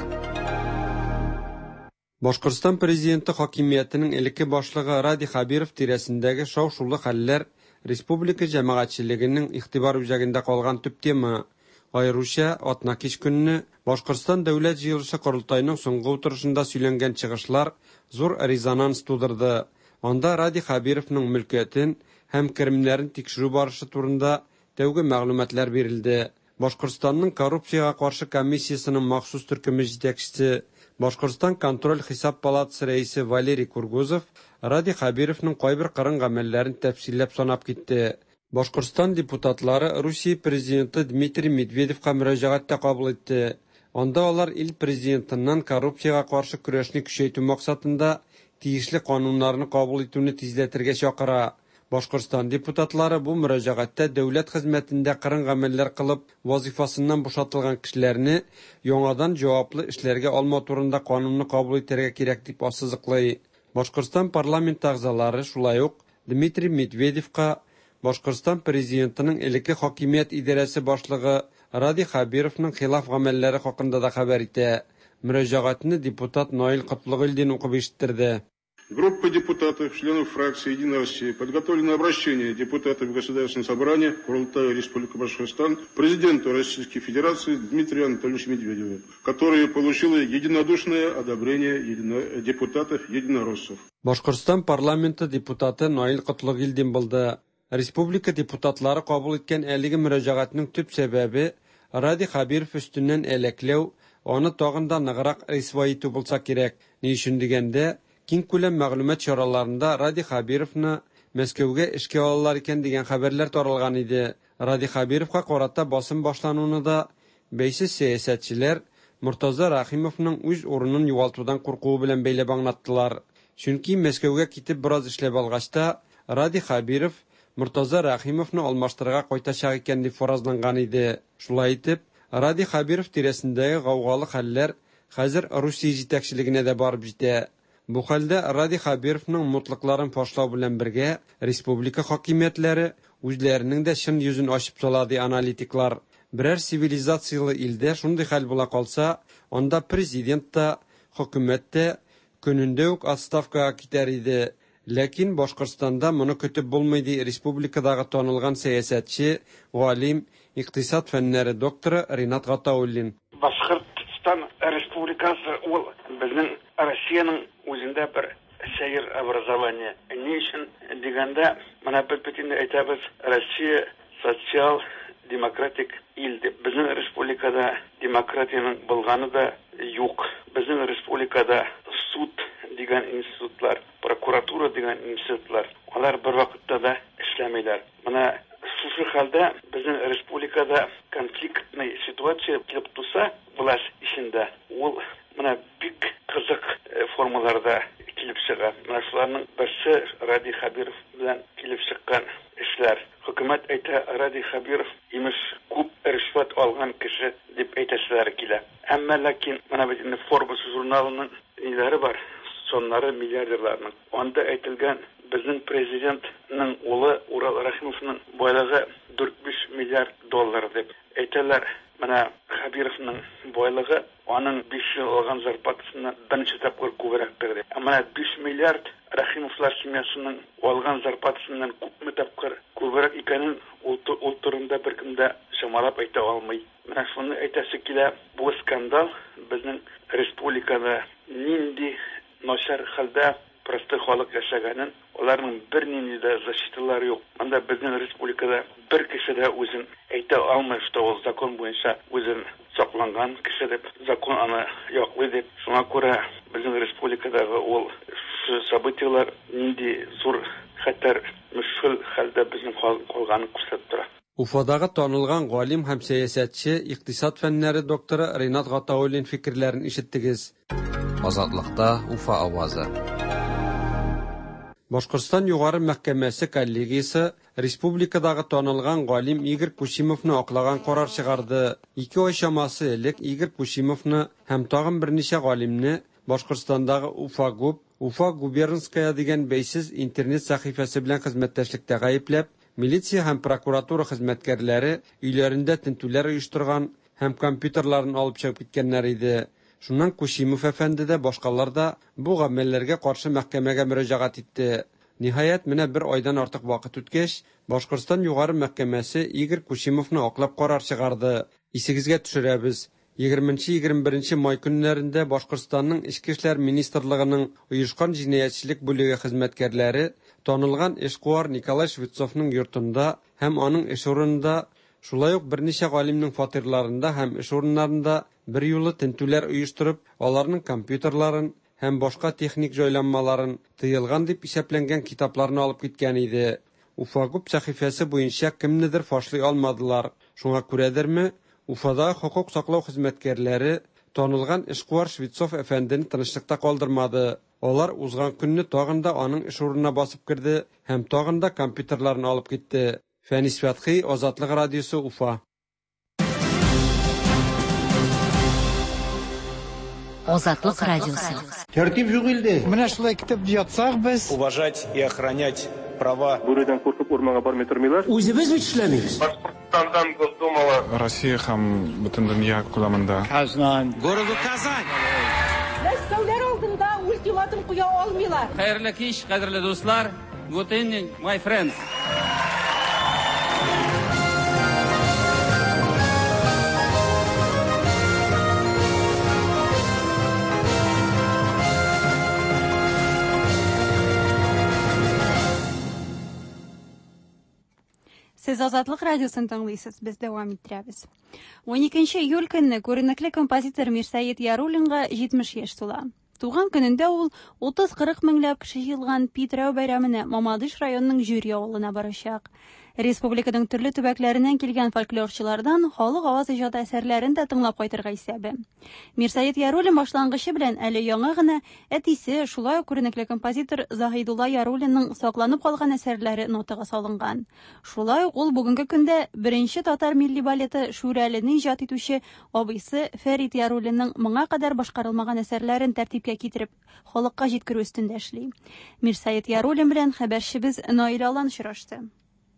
Башкортстан президенты хакимиятының элекке башлыгы Ради Хабиров тирәсендәге шау-шулы хәлләр республика җәмәгатьчелегенең игътибар үзәгендә калган төп тема. Айруча атна кич көнне Башкортстан дәүләт җыелышы корылтайының соңгы утырышында сөйләнгән чыгышлар зур резонанс тудырды. Анда Ради Хабировның мөлкәтен һәм кремнәрен тикшерү барышы турында тәүге мәгълүматлар бирелде. Башкортстанның коррупциягә каршы комиссиясының махсус төркеме җитәкчесе Башкортстан контроль хисап палатасы рәисе Валерий Кургузов Ради Хабировның кайбер кырын гамәлләрен тәфсилләп санап китте. Башкортстан депутатлары Русия президенты Дмитрий Медведевка мөрәҗәгать кабул итте. Анда алар ил президентыннан коррупциягә каршы көрәшне көчәйтү максатында тиешле кануннарны кабул итүне тизләтергә чакыра. Башкортстан депутатлары бу мөрәҗәгатьтә дәүләт хезмәтендә кырын гамәлләр кылып, вазифасыннан бушатылган кешеләрне яңадан җаваплы эшләргә алмау турында канунны кабул итәргә кирәк дип ассызыклый. Башкортстан парламент әгъзалары шулай ук Дмитрий Медведевка Башкортстан президентының элекке хакимият идарәсе башлыгы Ради Хабировның хилаф гамәлләре хакында да хәбәр итә. Мөрәҗәгатьне депутат Наил Котлыгылдин укып ишеттерде. Группа депутатов, членов фракции «Единая Россия» подготовлено обращение депутатов Государственного собрания Курултая Республики Башкортостан президенту Российской Федерации Дмитрию Анатольевичу Медведеву, которое получило единодушное одобрение депутатов единороссов. Башкортстан парламенты депутаты Наил Котлыгылдин булды. Республика депутатлары кабул иткән әлеге мөрәҗәгатьнең төп сәбәбе Ради Хабиров өстеннән әләкләү, аны тагында ныграк рисвай итү булса кирәк. Ни өчен дигәндә, киң күләм мәгълүмат чараларында Ради Хабировны Мәскәүгә эшкә алалар икән дигән хәбәрләр таралган иде. Ради Хабировка карата басым башлануны да бәйсез сәясәтчеләр Муртаза Рахимовның үз урынын югалтудан куркуы белән бәйләп аңлаттылар. Чөнки Мәскәүгә китеп бераз эшләп алгачта Ради Хабиров Муртаза Рахимовны алмаштырырга кайтачак икән дип фаразланган иде. Шулай итеп, Ради Хабиров тирәсендәге гаугалы хәлләр хәзер Русия җитәкчелегенә дә барып җитә. Бу хәлдә Ради Хабировның мутлыкларын фашлау белән бергә республика хакимиятләре үзләренең дә чын йөзен ачып сала ди аналитиклар. Берәр цивилизациялы илдә шундый хәл була калса, анда президент та, хөкүмәт тә көнендә үк отставкага китәр иде. Ләкин Башкортстанда моны көтеп булмый ди республикадагы танылган сәясәтче, галим, икътисад фәннәре докторы Ринат Гатауллин. Башкортстан республикасы ул безнең Россиянең үзендә бер сәер образование. Ни өчен дигәндә, моны бөтенләй әйтәбез, Россия социал-демократик ил дип. Безнең республикада демократияның булганы да юк. Безнең республикада суд дигән институтлар, прокуратура дигән институтлар, алар бер вакытта да эшләмиләр. Моны шушы хәлдә безнең республикада конфликтный ситуация килеп туса, власть ишендә, ул моны бик кызык формаларда килеп чыга. Менә шуларның берсе Ради Хабиров белән килеп чыккан эшләр. Хөкүмәт әйтә, Ради Хабиров имеш күп ришват алган кеше дип әйтәселәр килә. Әмма ләкин менә бит Forbes журналының ниләре бар, соннары миллиардерларның. Анда әйтелгән безнең президентның улы Урал Рахимовның байлыгы 4-5 миллиард доллар дип әйтәләр. Менә Хабировның байлыгы аның 5 ел алган зарплатасыннан берничә тапкыр күбрәктер. Менә 5 миллиард Рахимовлар семьясының алган зарплатасыннан күпме тапкыр күбрәк икәнен ул турында беркем дә шамалап әйтә алмый. Менә шуны әйтәсе килә, бу скандал безнең республикада нинди начар хәлдә простой халык яшәгәнен, аларның бернинди дә защиталары юк. Анда безнең республикада бер кеше дә үзен әйтә алмый, что ул закон буенча үзен сакланган кеше дип, закон аны яклый дип. Шуңа күрә безнең республикадагы ул событиялар нинди зур хәтәр, мөшкел хәлдә безнең калганын күрсәтеп тора. Уфадагы танылган галим һәм сәясәтче, икътисад фәннәре докторы Ринат Гатауллин фикерләрен ишеттегез. Азатлыкта Уфа авазы. Башкортстан югары мәхкәмәсе коллегиясе республикадагы танылган галим Игорь Кушимовны аклаган карар чыгарды. 2 ай чамасы элек Игорь Кушимовны һәм тагын берничә галимне Башкортстандагы Уфа губернская дигән бәйсез интернет сәхифәсе белән хезмәттәшлектә гаепләп, милиция һәм прокуратура хезмәткәрләре өйләрендә тентүләр оештырган һәм компьютерларын алып чыгып киткәннәр иде. Шуннан Кушимов әфәнде дә башкалар да бу гамәлләргә каршы мәхкәмәгә мөрәҗәгать итте. Ниһаять, менә бер айдан артык вакыт үткәч, Башкортстан югары мәхкәмәсе Игорь Кушимовны аклап карар чыгарды. Исегезгә төшерәбез. 20-21 май көннәрендә Башкортстанның Ичке эшләр министрлыгының оешкан җинаятьчелек бүлеге хезмәткәрләре танылган эшкуар Николай Швецовның йортында һәм аның эш урынында, шулай ук берничә галимның фатирларында һәм эш урыннарында бер юлы тентүләр оештырып, аларның компьютерларын һәм башка техник җайланмаларын, тыелган дип исәпләнгән китапларны алып киткән иде. Уфагуб сәхифәсе буенча кемнедер фашлый алмадылар. Шуңа күрәдерме, Уфадагы хокук саклау хезмәткәрләре Танылган эшкуар Швецов әфәндене тынычлыкта калдырмады. Алар узган көнне тагында аның эш урынына басып кирде һәм тагында компьютерларын алып китте. Фәнис Фәтхи, Азатлык радиосы, Уфа. Азатлык радиосы. Тәртип юк илдә. Менә шулай китеп ятсак без. Уважать и охранять права. Бүредән куркып урманга бармый тормыйлар. Үзебез бит эшләмибез. Башкортстандан Госдумала. Россия һәм бөтен дөнья күләмендә. Казан. Городу Казань. Мәскәүләр алдында ультиматум куя алмыйлар. Хәерле кич, кадерле дуслар. Good evening, my friends. Сез Азатлык радиосын тыңлыйсыз, без дәвам иттерәбез. 12 июль көнне күренекле композитор Мирсәет Яруллинга 70 яшь тула. Туган көнендә ул 30-40 меңләп кеше җыелган Питрәү бәйрәменә Мамадыш районының Жюри авылына барачак. Республиканың төрле төбәкләреннән килгән фольклорчылардан халык аваз иҗаты әсәрләрен дә тыңлап кайтырга исәбе. Мирсәет Яруллин башлангычы белән әле яңа гына әтисе, шулай ук күренекле композитор Заһидулла Яруллинның сакланып калган әсәрләре нотага салынган. Шулай ук ул бүгенге көндә беренче татар милли балеты Шүрәлене иҗат итүче абыйсы Фәрит Яруллинның моңа кадәр башкарылмаган әсәрләрен тәртипкә китереп, халыкка җиткерү өстендә эшли. Мирсәет Яруллин белән хәбәрчебез Наил Алан очрашты.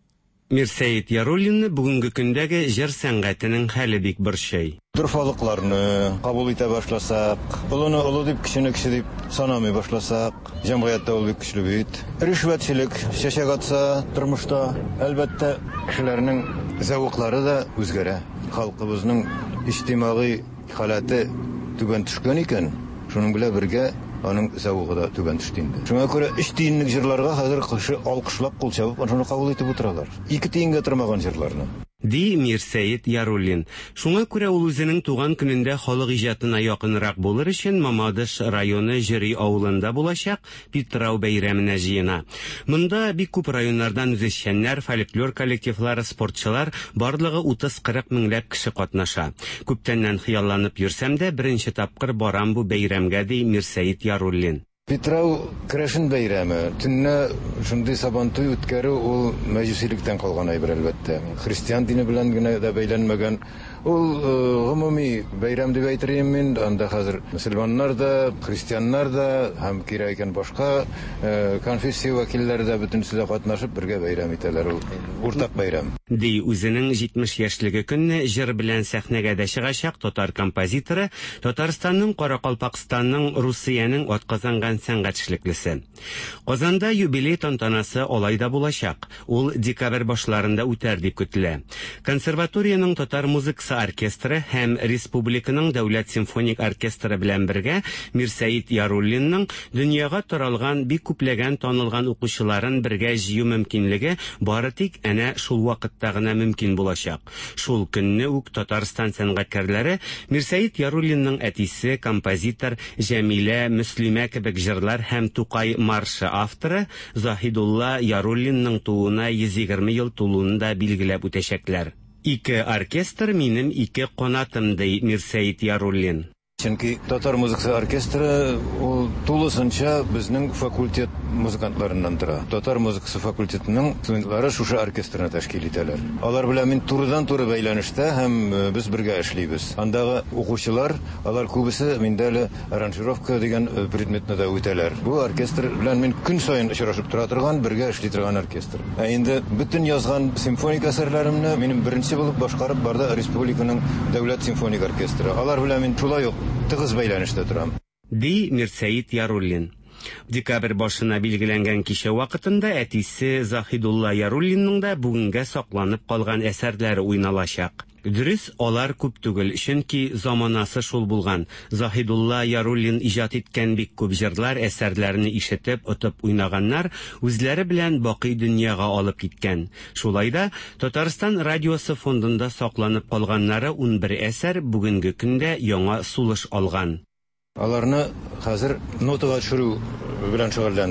Мирсәет Яруллинны бүгенге көндәге җыр сәнгатенең хәле бик борчый. Дөрфалыкларны кабул итә башласак, улыны улы дип, кешене кеше дип санамый башласак, җәмгыятьтә ул бик көчле бит. Ришвәтчелек чәчәк атса тормышта, әлбәттә, кешеләрнең зәвыклары да үзгәрә. Халкыбызның иҗтимагый халаты түбән төшкән икән, шуның белән бергә аның зәвыгы да түбән төште инде. Шуңа күрә өч тиенлек җырларга хәзер кеше алкышлап кул чабып, аны кабул итеп утыралар. 2 тиенгә тормаган җырларны. Ди Мирсәет Яруллин. Шуңа күрә ул үзенең туган көнендә халык иҗатына якынрак булыр өчен Мамадыш районы Җыри авылында булачак Питрәү бәйрәменә җыена. Монда бик күп районнардан үзешчәннәр, фольклор коллективлары, спортчылар, барлыгы 30-40 меңләп кеше катнаша. Күптәннән хыялланып йөрсәм дә, беренче тапкыр барам бу бәйрәмгә, ди Мирсәет Яруллин. Питрәү керәшен бәйрәме. Төнне шундый сабантуй үткәрү ул мәҗүсилектән калган әйбер әлбәттә. Христиан дине белән генә дә бәйләнмәгән. Ул гомуми бәйрәм дип әйтергә мин, анда хәзер мөселманнар да, христианнар да һәм кирәк икән башка конфессия вәкилләре дә бөтенесе катнашып бергә бәйрәм итәләр. Ул уртак бәйрәм. Ди үзенең 70 яшьлеге көнне җыр белән сәхнәгә дә чыгачак татар композиторы, Татарстанның, Каракалпакстанның, Русиянең атказанган сәнгать эшлеклесе. Казанда юбилей тантанасы алайда булачак. Ул декабрь башларында үтәр дип көтелә. Консерваторияның татар музыкасы оркестры һәм республиканың дәүләт симфоник оркестры белән бергә Мирсәет Яруллинның дөньяга таралган бик күпләгән танылган укучыларын бергә җыю мөмкинлеге бары тик әнә шул вакытта гына мөмкин булачак. Шул көнне үк Татарстан сәнгатькәрләре Мирсәет Яруллинның әтисе, композитор Җәмилә Мөслимә кебек җырлар һәм Тукай маршы авторы Заһидулла Яруллинның тууына 120 ел тулуын да билгеләп үтәчәкләр. 2 оркестр минем 2 канатым, ди Мирсәет Яруллин. Чөнки татар музыкасы оркестры ул тулысынча безнең факультет музыкантларыннан тора. Татар музыкасы факультетының студентлары шушы оркестрны тәшкил итәләр. Алар белән мин турыдан-туры бәйләнештә һәм без бергә эшлибез. Андагы укучылар, алар күбесе миндә әле аранжировка дигән предметны да үтәләр. Бу оркестр белән мин көн саен очрашып тора торган, бергә эшли торган оркестр. Инде бөтен язган симфоник әсәрләремне минем беренче булып башкарып барды республиканың дәүләт симфоник оркестры. Алар белән мин шулай ук тыгыз бәйләнештә торам. Ди Мирсәет Яруллин. Декабрь башына билгеләнгән кичә вакытында әтисе Заһидулла Яруллинның да бүгенгә сакланып калган әсәрләре уйналачак. Дөрес, алар күп түгел, чөнки заманасы шул булган. Заһидулла Яруллин иҗат иткән бик күп җырлар, әсәрләрне ишетеп, отып уйнаганнар үзләре белән бакый дөньяга алып киткән. Шулай да Татарстан радиосы фондында сакланып калганнары 11 әсәр бүгенге көндә яңа сулыш алган. Аларны хәзер нотага төшерү белән шөгыльләндек.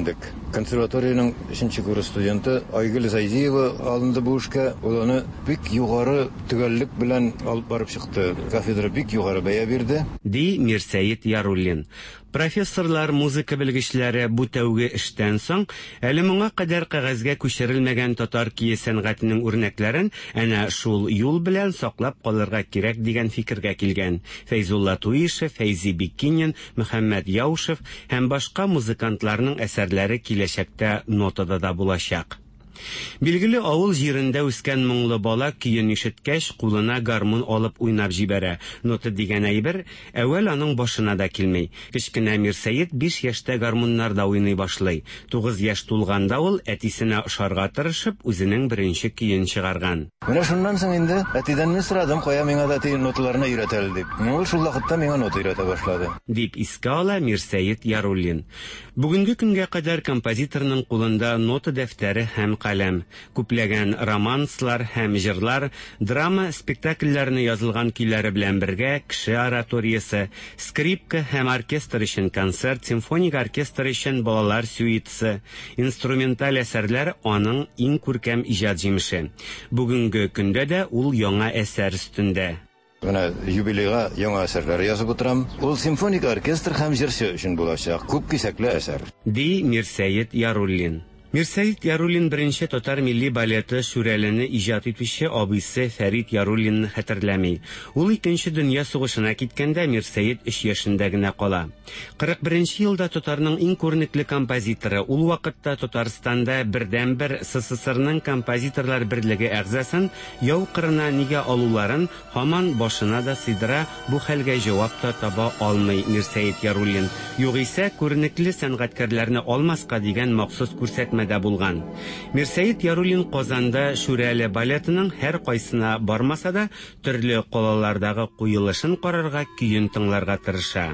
консерваторияның 3-нче курс студенты Айгөл Зайдиева алынды бу эшкә. Ул аны бик югары төгәллек белән алып барып чыкты. Кафедра бик югары бәя бирде. Ди Мирсәет Яруллин. Профессорлар, музыка белгечләре бу тәүге эштән соң әле моңа кадәр кагазгә күчерелмәгән татар кие сәнгатенең үрнәкләрен әнә шул юл белән саклап калырга кирәк дигән фикергә килгән. Фәйзулла Туишев, Фәйзи Бикинин, Мөхәммәд Яушев һәм башка музыкантларның әсәрләре киләчәктә нотада да булачак. Билгеле авыл җирендә үскән моңлы бала көен ишеткәч кулына гармун алып уйнап җибәрә. Нота дигән әйбер әүвәл аның башына да килмей. Кечкенә Мирсәет 5 яшьтә гармуннарда уйный башлый. 9 яшь тулганда ул әтисенә ошарга тырышып үзенең беренче көен чыгарган. Менә шуннан соң инде әтидән мин сорадым, кая миңа да ноталарны өйрәтәле дип. Ул шул вакытта миңа нота өйрәтә башлады. Дип искә ала Мирсәет Яруллин. Бүгенге көнгә кадәр композиторның кулында нота дәфтәре һәм каләм. Күпләгән романслар һәм җырлар, драма спектакльләрне язылган көйләре белән бергә кеше ораториясе, скрипка һәм оркестр өчен концерт, симфоник оркестр өчен балалар сюитасы, инструменталь әсәрләр аның иң күркәм иҗат җимеше. Бүгенге көндә дә ул яңа әсәр өстендә. Менә юбилейга яңа әсәрләр язып утырам. Ул симфоник оркестр һәм җырчы өчен булачак. Күп кисәкле әсәр. Ди Мирсәет Яруллин. Мирсәет Яруллин беренче татар милли балеты Шүрәлене иҗат итүче абыйсы Фәрит Яруллинны хәтерләми. Ул 2нче дөнья сугышына киткәндә Мирсәет 3 яшендә генә кала. 41нче елда татарның иң күренекле композиторы, ул вакытта Татарстанда бердән-бер СССРның композиторлар берлеге әгъзасын яу кырына нигә алуларын һаман башына да сыйдыра, бу хәлгә җавап та таба алмый Мирсәет Яруллин. Югыйсә күренекле сәнгатькәрләрне алмаска дигән махсус күрсәтмә булган. Мирсәет Яруллин Казанда Шүрәле балетының һәр кайсына бармаса да, төрле калалардагы куелышын карарга, көен тыңларга тырыша.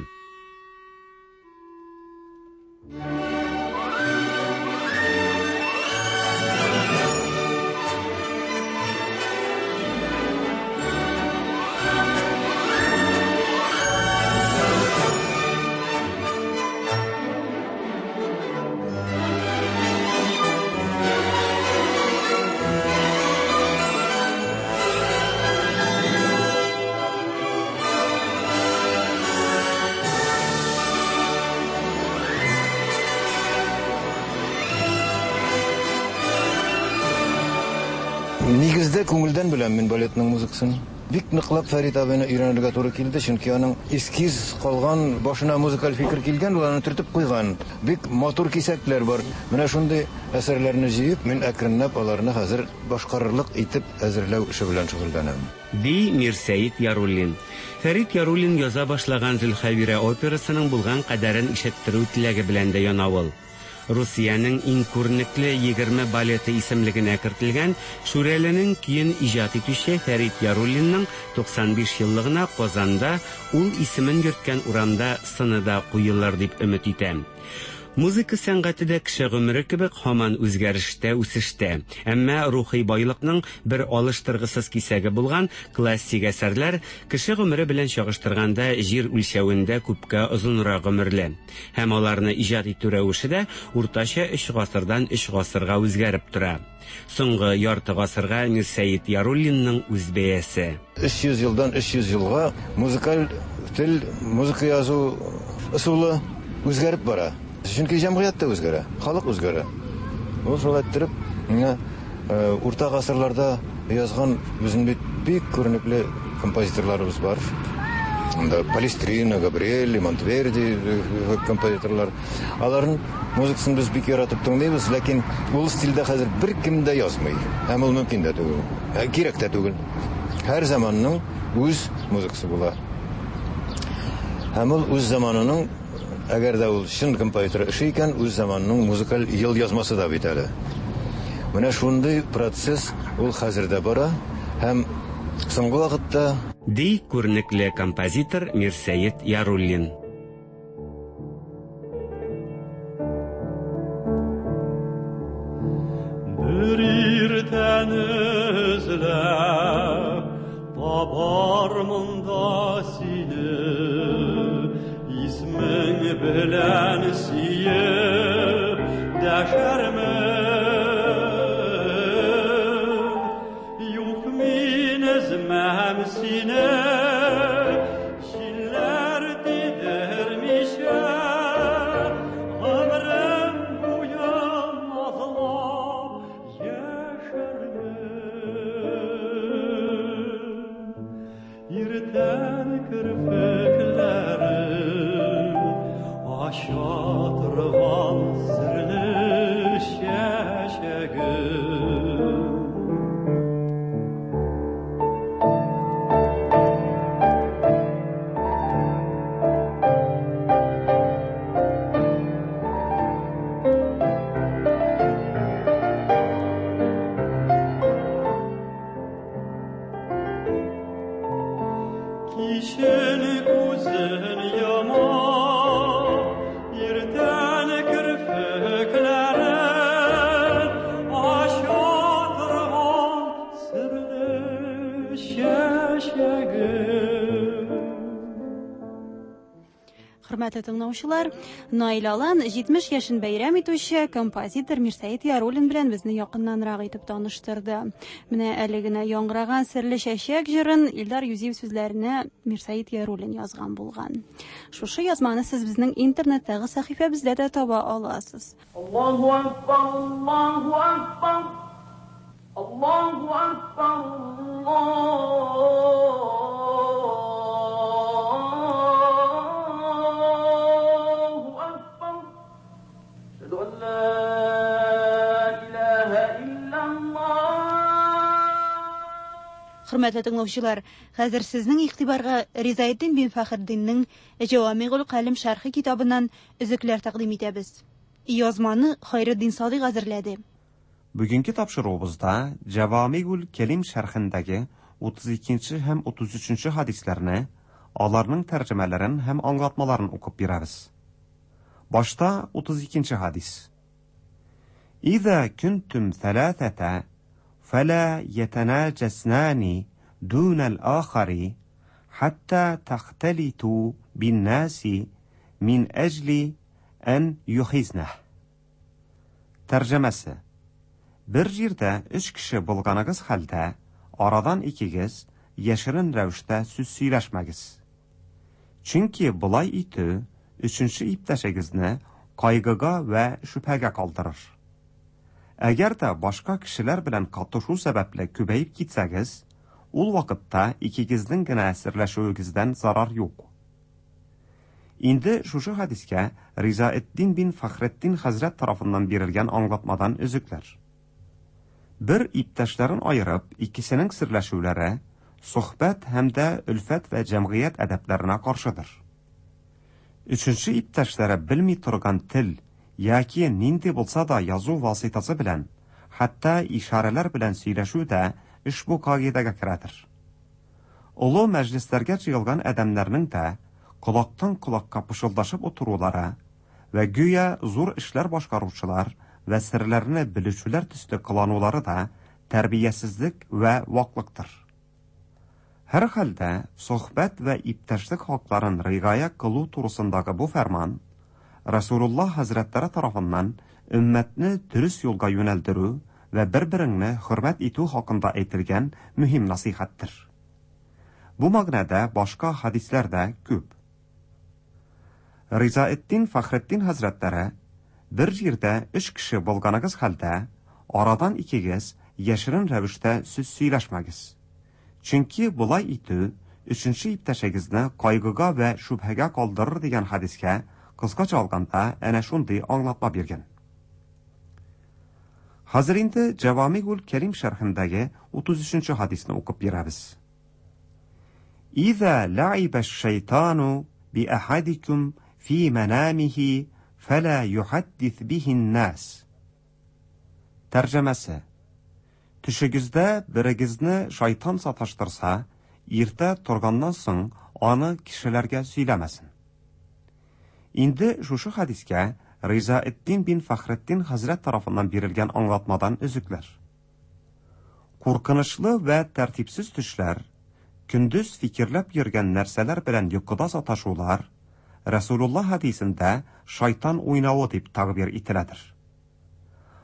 Нигездә күңелдән беләм мин балетның музыкасын. Бик ныклап Фәрит абыйны өйрәнергә туры килде, чөнки аның эскиз калган, башына музыкаль фикер килгән, ул аны төртеп куйган. Бик матур кисәкләр бар. Менә шундый әсәрләрне җыеп, мин әкренләп аларны хәзер башкарырлык итеп әзерләү эше белән шөгыльләнәм. Ди Мирсәет Яруллин. Фәрит Яруллин яза башлаган Зөлхәвирә операсының булган кадәрен ишеттерү теләге белән дә янавыл. Русиянең иң күренекле 20 балеты исемлегенә кертелгән Шүрәленең көен иҗат итүче Фәрит Яруллинның 95 еллыгына Казанда ул исемен йөрткән урамда сыныда куелыр дип өмет итәм. Музыка сәнгате дә кеше гомере кебек һаман үзгәрештә, үсештә. Әмма рухи байлыкның бер алыштыргысыз кисәге булган классик әсәрләр кеше гомере белән чагыштырганда җир үлчәвендә күпкә озынрак гомерле. Һәм аларны иҗат итү рәвеше дә уртача 3 гасырдан 3 гасырга үзгәреп тора. Соңгы ярты гасырга Мирсәет Яруллинның үз бәясе. 300 елдан 300 елга музыкаль тел, музыка язу ысулы үзгәреп бара. Чөнки җәмгыять та үзгәрә, халык үзгәрә. Ул шулай иттереп, миңа урта гасырларда язган безнең бик күренекле композиторларыбыз бар. Анда Палестрина, Габриэль, Монтверди композиторлар. Аларның музыкасын без бик яратып тыңлыйбыз, ләкин ул стильдә хәзер беркем дә язмый. Һәм ул мөмкин дә түгел. Кирәк тә түгел. Һәр заманның үз музыкасы була. Һәм ул үз заманының әгәр дә ул шын композитор эше икән, үз заманының музыкаль ел язмасы да бит әле. Менә шундый процесс ул хәзердә бара һәм соңгы вакытта ди күренекле композитор Мирсәет Яруллин. Бер иртән эзләп табар монда сине, исмең белән сөеп Yok min ezmem sine şiller didermişe ömrüm uyan azlam yaşarım irten kırpıklarım aşatırvan sırlı şeşegim Kişilik uzun yama irten kırpıkların aşatırvan sırlı şeşegim. Hürmetli tыңлаучылар, Наил Алан 70 яшын бәйрәм итүче композитор Мирсәет Яруллин белән безне якыннанрак итеп таныштырды. Менә әле генә яңгыраган серле чәчәк җырын Илдар Юзиев сүзләренә Мирсәет Яруллин язган булган. Шушы язманы сез безнең интернеттагы сәхифәбездә дә таба аласыз. Аллаһу акбар, Аллаһу акбар. Аллаһу акбар. Хөрмәтле тыңлаучылар, хәзер сезнең игътибарга Ризаетдин бин Фәхреддиннең Җавамигул Калим шәрхи китабыннан өзекләр тәкъдим итәбез. Язманы Хайретдин Садыйк әзерләде. Бүгенге тапшыруыбызда Җавамигул Калим шәрхендәге 32 һәм 33 хадисләрне, аларның тәрҗемәләрен һәм аңлатмаларын укып бирәбез. Башта 32 хадис. إذا كنتم ثلاثة فلا يتناجسنان دون الآخر حتى تختلطوا بالناس من أجل أن يخزنه. Тәрҗемәсе. Бер җирдә 3 кеше булганыгыз хәлдә, арадан икегез яшерен рәвештә сүз сөйләшмәгез. Чөнки булай итү өченче иптәшегезне кайгыга вә шүбһәгә калдырыр. Әгәр дә башка кешеләр белән катышу сәбәпле күбәеп китсәгез, ул вакытта икегезнең генә серләшүегездән зарар юк. Инде шушы хадискә Ризаетдин бин Фәхреддин хәзрәт тарафыннан бирелгән аңлатмадан өзекләр. Бер иптәшләрен айырып, икесенең серләшүләре сөхбәт һәм дә үлфәт вә җәмгыять әдәпләренә каршыдыр. Өченче иптәшләре белми торган тел яки нинди булса да язу васитасы белән, хәтта ишарәләр белән сөйләшү дә ушбу кагыйдәгә керәдер. Олы мәҗлесләргә җыелган адәмнәрнең дә колактан колакка пышылдашып утырулары вә гүя зур эшләр башкаручылар вә серләрне белүчеләр төсле кыланулары да тәрбиясезлек вә ваклыктыр. Һәр хәлдә сөхбәт вә иптәшлек хакларын ригая кылу турысындагы бу фәрман Расулуллах хәзрәтләре тарафыннан өммәтне дөрес юлга юнәлдерү вә бер-береңне хөрмәт итү хакында әйтелгән мөһим насихаттыр. Бу мәгънәдә башка хадисләр дә күп. Ризаетдин Фәхреддин хәзрәтләре бер җирдә 3 кеше булганыгыз хәлдә, арадан икегез яшерен рәвештә сүз сөйләшмәгез. Чөнки булай итү өченче иптәшегезне кайгыга вә шүбһәгә калдырыр дигән хадискә кыскача алганда әнә шундый аңлатма биргән. Хәзер инде Җавамигул Калим шәрхендәге 33 хадисны укып бирәбез. إذا لعب الشيطان بأحدكم في منامه فلا يحدث به الناس. Тәрҗемәсе. Төшегездә берегезне шайтан саташтырса, иртә торганнан соң аны кешеләргә сөйләмәсен. Инде шушы хадискә Ризаетдин бин Фәхреддин хәзрәт тарафыннан бирелгән аңлатмадан өзекләр. Куркынычлы вә тәртипсез төшләр, көндүз фикерләп йөргән нәрсәләр белән йокыда саташулар Расулуллах хадисендә шайтан уйнавы дип тагбир ителәдер.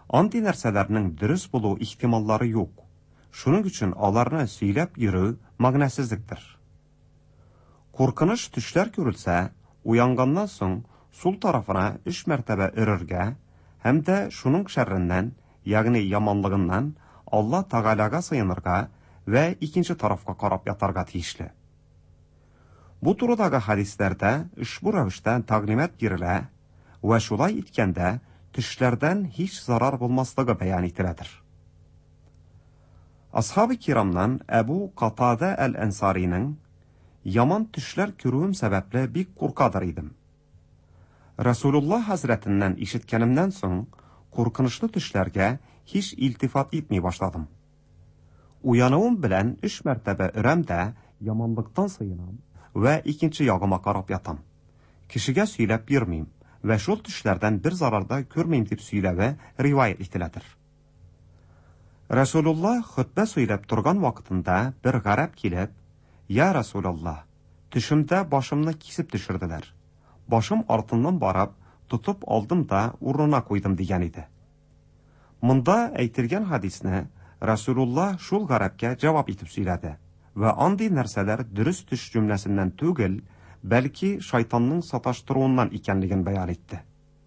Андый нәрсәләрнең дөрес булу ихтималлары юк. Шуның өчен аларны сөйләп йөрү мәгънәсезлектер. Куркыныч төшләр күрелсә, уянганнан соң сул тарафына 3 мәртәбә өрергә һәм дә шуның шәрреннән, ягъни яманлыгыннан Алла Тәгаләгә сыенырга вә икенче тарафка карап ятарга тиешле. Бу турыдагы хадисләрдә ушбу рәвештә тәгълимат бирелә вә шулай иткәндә төшләрдән һич зарар булмаслыгы бәян ителәдер. Асхабы кирамнан Әбу Катада әл-Ансаринең яман төшләр күрүем сәбәпле бик куркадыр идем. Расулуллаһ хәзрәтеннән ишеткәнемнән соң куркынычлы төшләргә һич илтифат итми башладым. Уянуым белән 3 мәртәбә өрәм дә яманлыктан сыенам вә икенче ягыма карап ятам. Кешегә сөйләп йөрмим вә шул төшләрдән бер зарарда күрмим дип сөйләве риваят ителәдер. Расулуллаһ хутбә сөйләп торган вакытында бер гарәп килеп: "Я Расулуллаһ, төшемдә башымны кисеп төшерделәр. Башым артыннан барып, тотып алдым да урынына куйдым" дигән иде. Монда әйтелгән хадисне Расулуллаһ шул гарәпкә җавап итеп сөйләде вә андый нәрсәләр дөрес төш җөмләсеннән түгел, бәлки шайтанның саташтыруыннан икәнлеген бәян итте.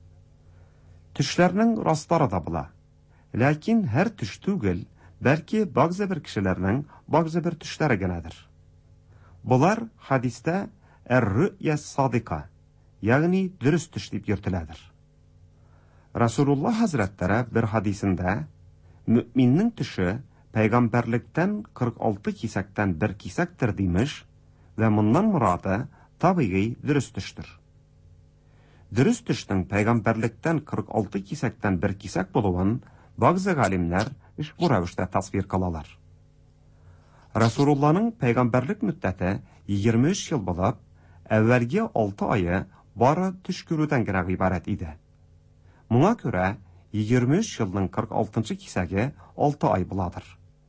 Төшләрнең растлары да була. Ләкин һәр төш түгел, бәлки бәгъзе бер кешеләрнең бәгъзе бер төшләре генәдер. Булар хадистә эр-рүя садика, ягъни дөрес төш дип йөртеләдер. Расулуллаһ хәзрәтләре бер хадисендә мөэминнең төше пәйгамбәрлектән 46 кисәктән бер кисәктер димеш вә моннан мурады табигый дөрес төштер. Дөрес төшнең пәйгамбәрлектән 46 кисәктән бер кисәк булуын бәгъзе галимнәр ушбу рәвештә тасвир кылалар. Расулуллаһның пәйгамбәрлек мөддәте 23 ел булып, әввәлге 6 айы бары төш күрүдән генә гыйбарәт иде. Моңа күрә 23 елның 46 кисәге 6 ай буладыр.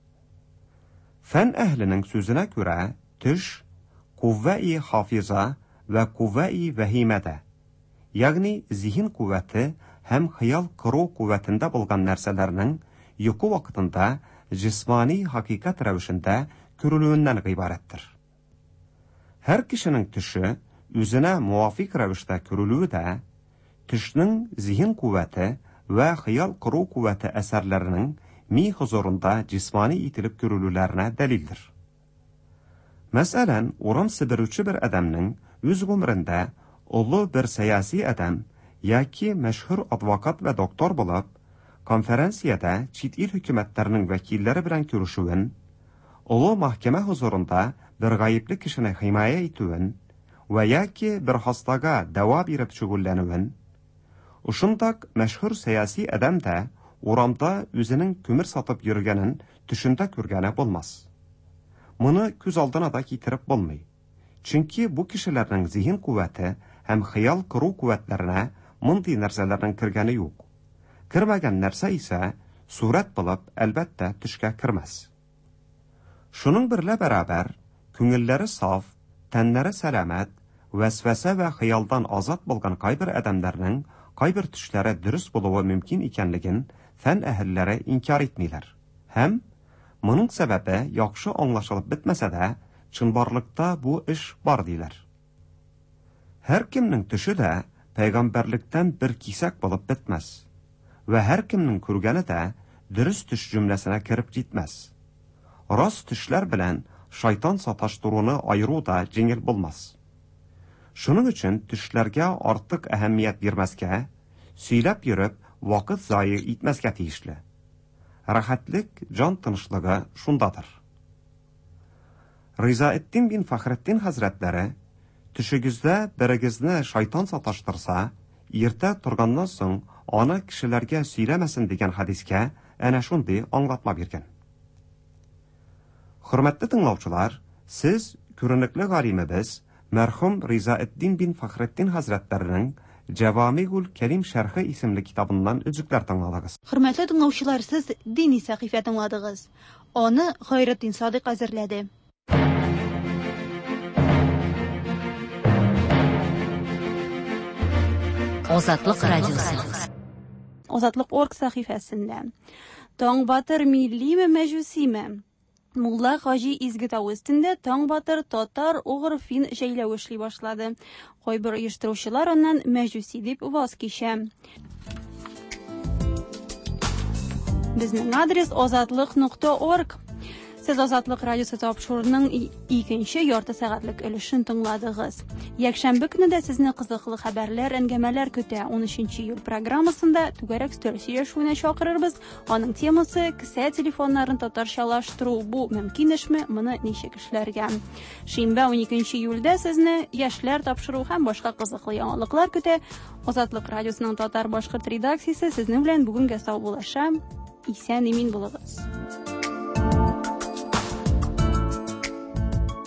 Фән әһленең сүзенә күрә, төш куввәи хафиза вә куввәи вәһимәдә, ягъни зиһин куәте һәм хыял кыру куәтендә булган нәрсәләрнең йоку вакытында җисмани хакыйкать рәвешендә күрелүеннән гыйбарәттер. Һәр кешенең төше үзенә муафик рәвештә күрелүе дә төшнең зиһин куәте вә хыял кыру куәте әсәрләренең ми хузурында җисмани ителеп күрелүләренә дәлилдер. Мәсәлән, урам сиберүче бер адәмнең үз гомерендә олы бер сәяси адәм яки мәшһүр адвокат вә доктор булып, конференциядә чит ил хөкүмәтләренең вәкилләре белән күрешүен, олы мәхкәмә хузурында бер гаепле кешене химая итүен вә яки бер хастага дәва биреп шөгыльләнүен, ушындак мәшһүр сәяси адәм дә урамда үзенең күмер сатып йөргәнен төшендә күргәне булмас. Моны күз алдына да китереп булмый. Чөнки бу кешеләрнең зиһин куәте һәм хыял кыру куәтләренә мондый нәрсәләрнең кергәне юк. Кирмәгән нәрсә исә сурәт булып, әлбәттә, төшкә кермәс. Шуның берлә бәрабәр, күңелләре саф, тәннәре сәламәт, вәсвәсә вә хыялдан азат булган кайбер адәмнәрнең кайбер төшләре дөрес булуы мөмкин икәнлеген фән әһелләре инкар итмиләр. Һәм моның сәбәбе яхшы аңлашылып бетмәсә дә, чынбарлыкта бу эш бар диләр. Һәр кемнең төше дә пәйгамбәрлектән бер кисәк булып бетмәс. Вә һәр кемнең күргәне дә дөрес төш җөмләсенә кереп җитмәс. Рас төшләр белән шайтан саташтыруны айыру да җиңел булмас. Шуның өчен төшләргә артык әһәмият бирмәскә, сөйләп йөреп, вакыт зайы итмәскә тиешле. Рәхәтлек, җан тынычлыгы шундадыр. Ризаэддин бин Фахретдин хәзрәтләре, төшегездә берегезне шайтан саташтырса, иртә торганнан соң аны кешеләргә сөйләмәсен дигән хадискә әнә шундый аңлатма биргән. Хөрмәтле тыңлаучылар, сез күренекле галимебез мәрхүм Ризаэддин бин Фахретдин хәзрәтләренең Җавамигул Кәрим шәрхе исемле китабыннан үзекләр тыңладыгыз. Хөрмәтле тыңлаучылар, сез дини сәхифә тыңладыгыз. Аны Гайретдин Садык әзерләде. Азатлык радиосы. Азатлык.орг сәхифәсендә. Таң батыр миллиме мәҗүсиме? Мулла Хаҗи изге тау өстендә таң батыр татар, угыр, фин җәйләү эшли башлады. Кайбер оештыручылар аннан мәҗүси дип ваз кичә. Безнең адрес азатлык.орг. Сез Азатлык радиосы тапшыруының 2нче ярты сәгатьлек өлешен тыңладыгыз. Якшәмбе көне дә сезне кызыклы хәбәрләр, әңгәмәләр көтә. 13 июль программасында түгәрәк стөл сөйләшүенә чакырырбыз. Аның темасы кесә телефоннарын татарчалаштыру. Бу мөмкин эшме? Моны ничек эшләргә? Шимбә 12 июльдә сезне яшьләр тапшыру һәм башка кызыклы яңалыклар көтә. Азатлык радиосының татар-башкорт редакциясе сезнең белән бүгенгә сау булаша. Исән-имин булыгыз.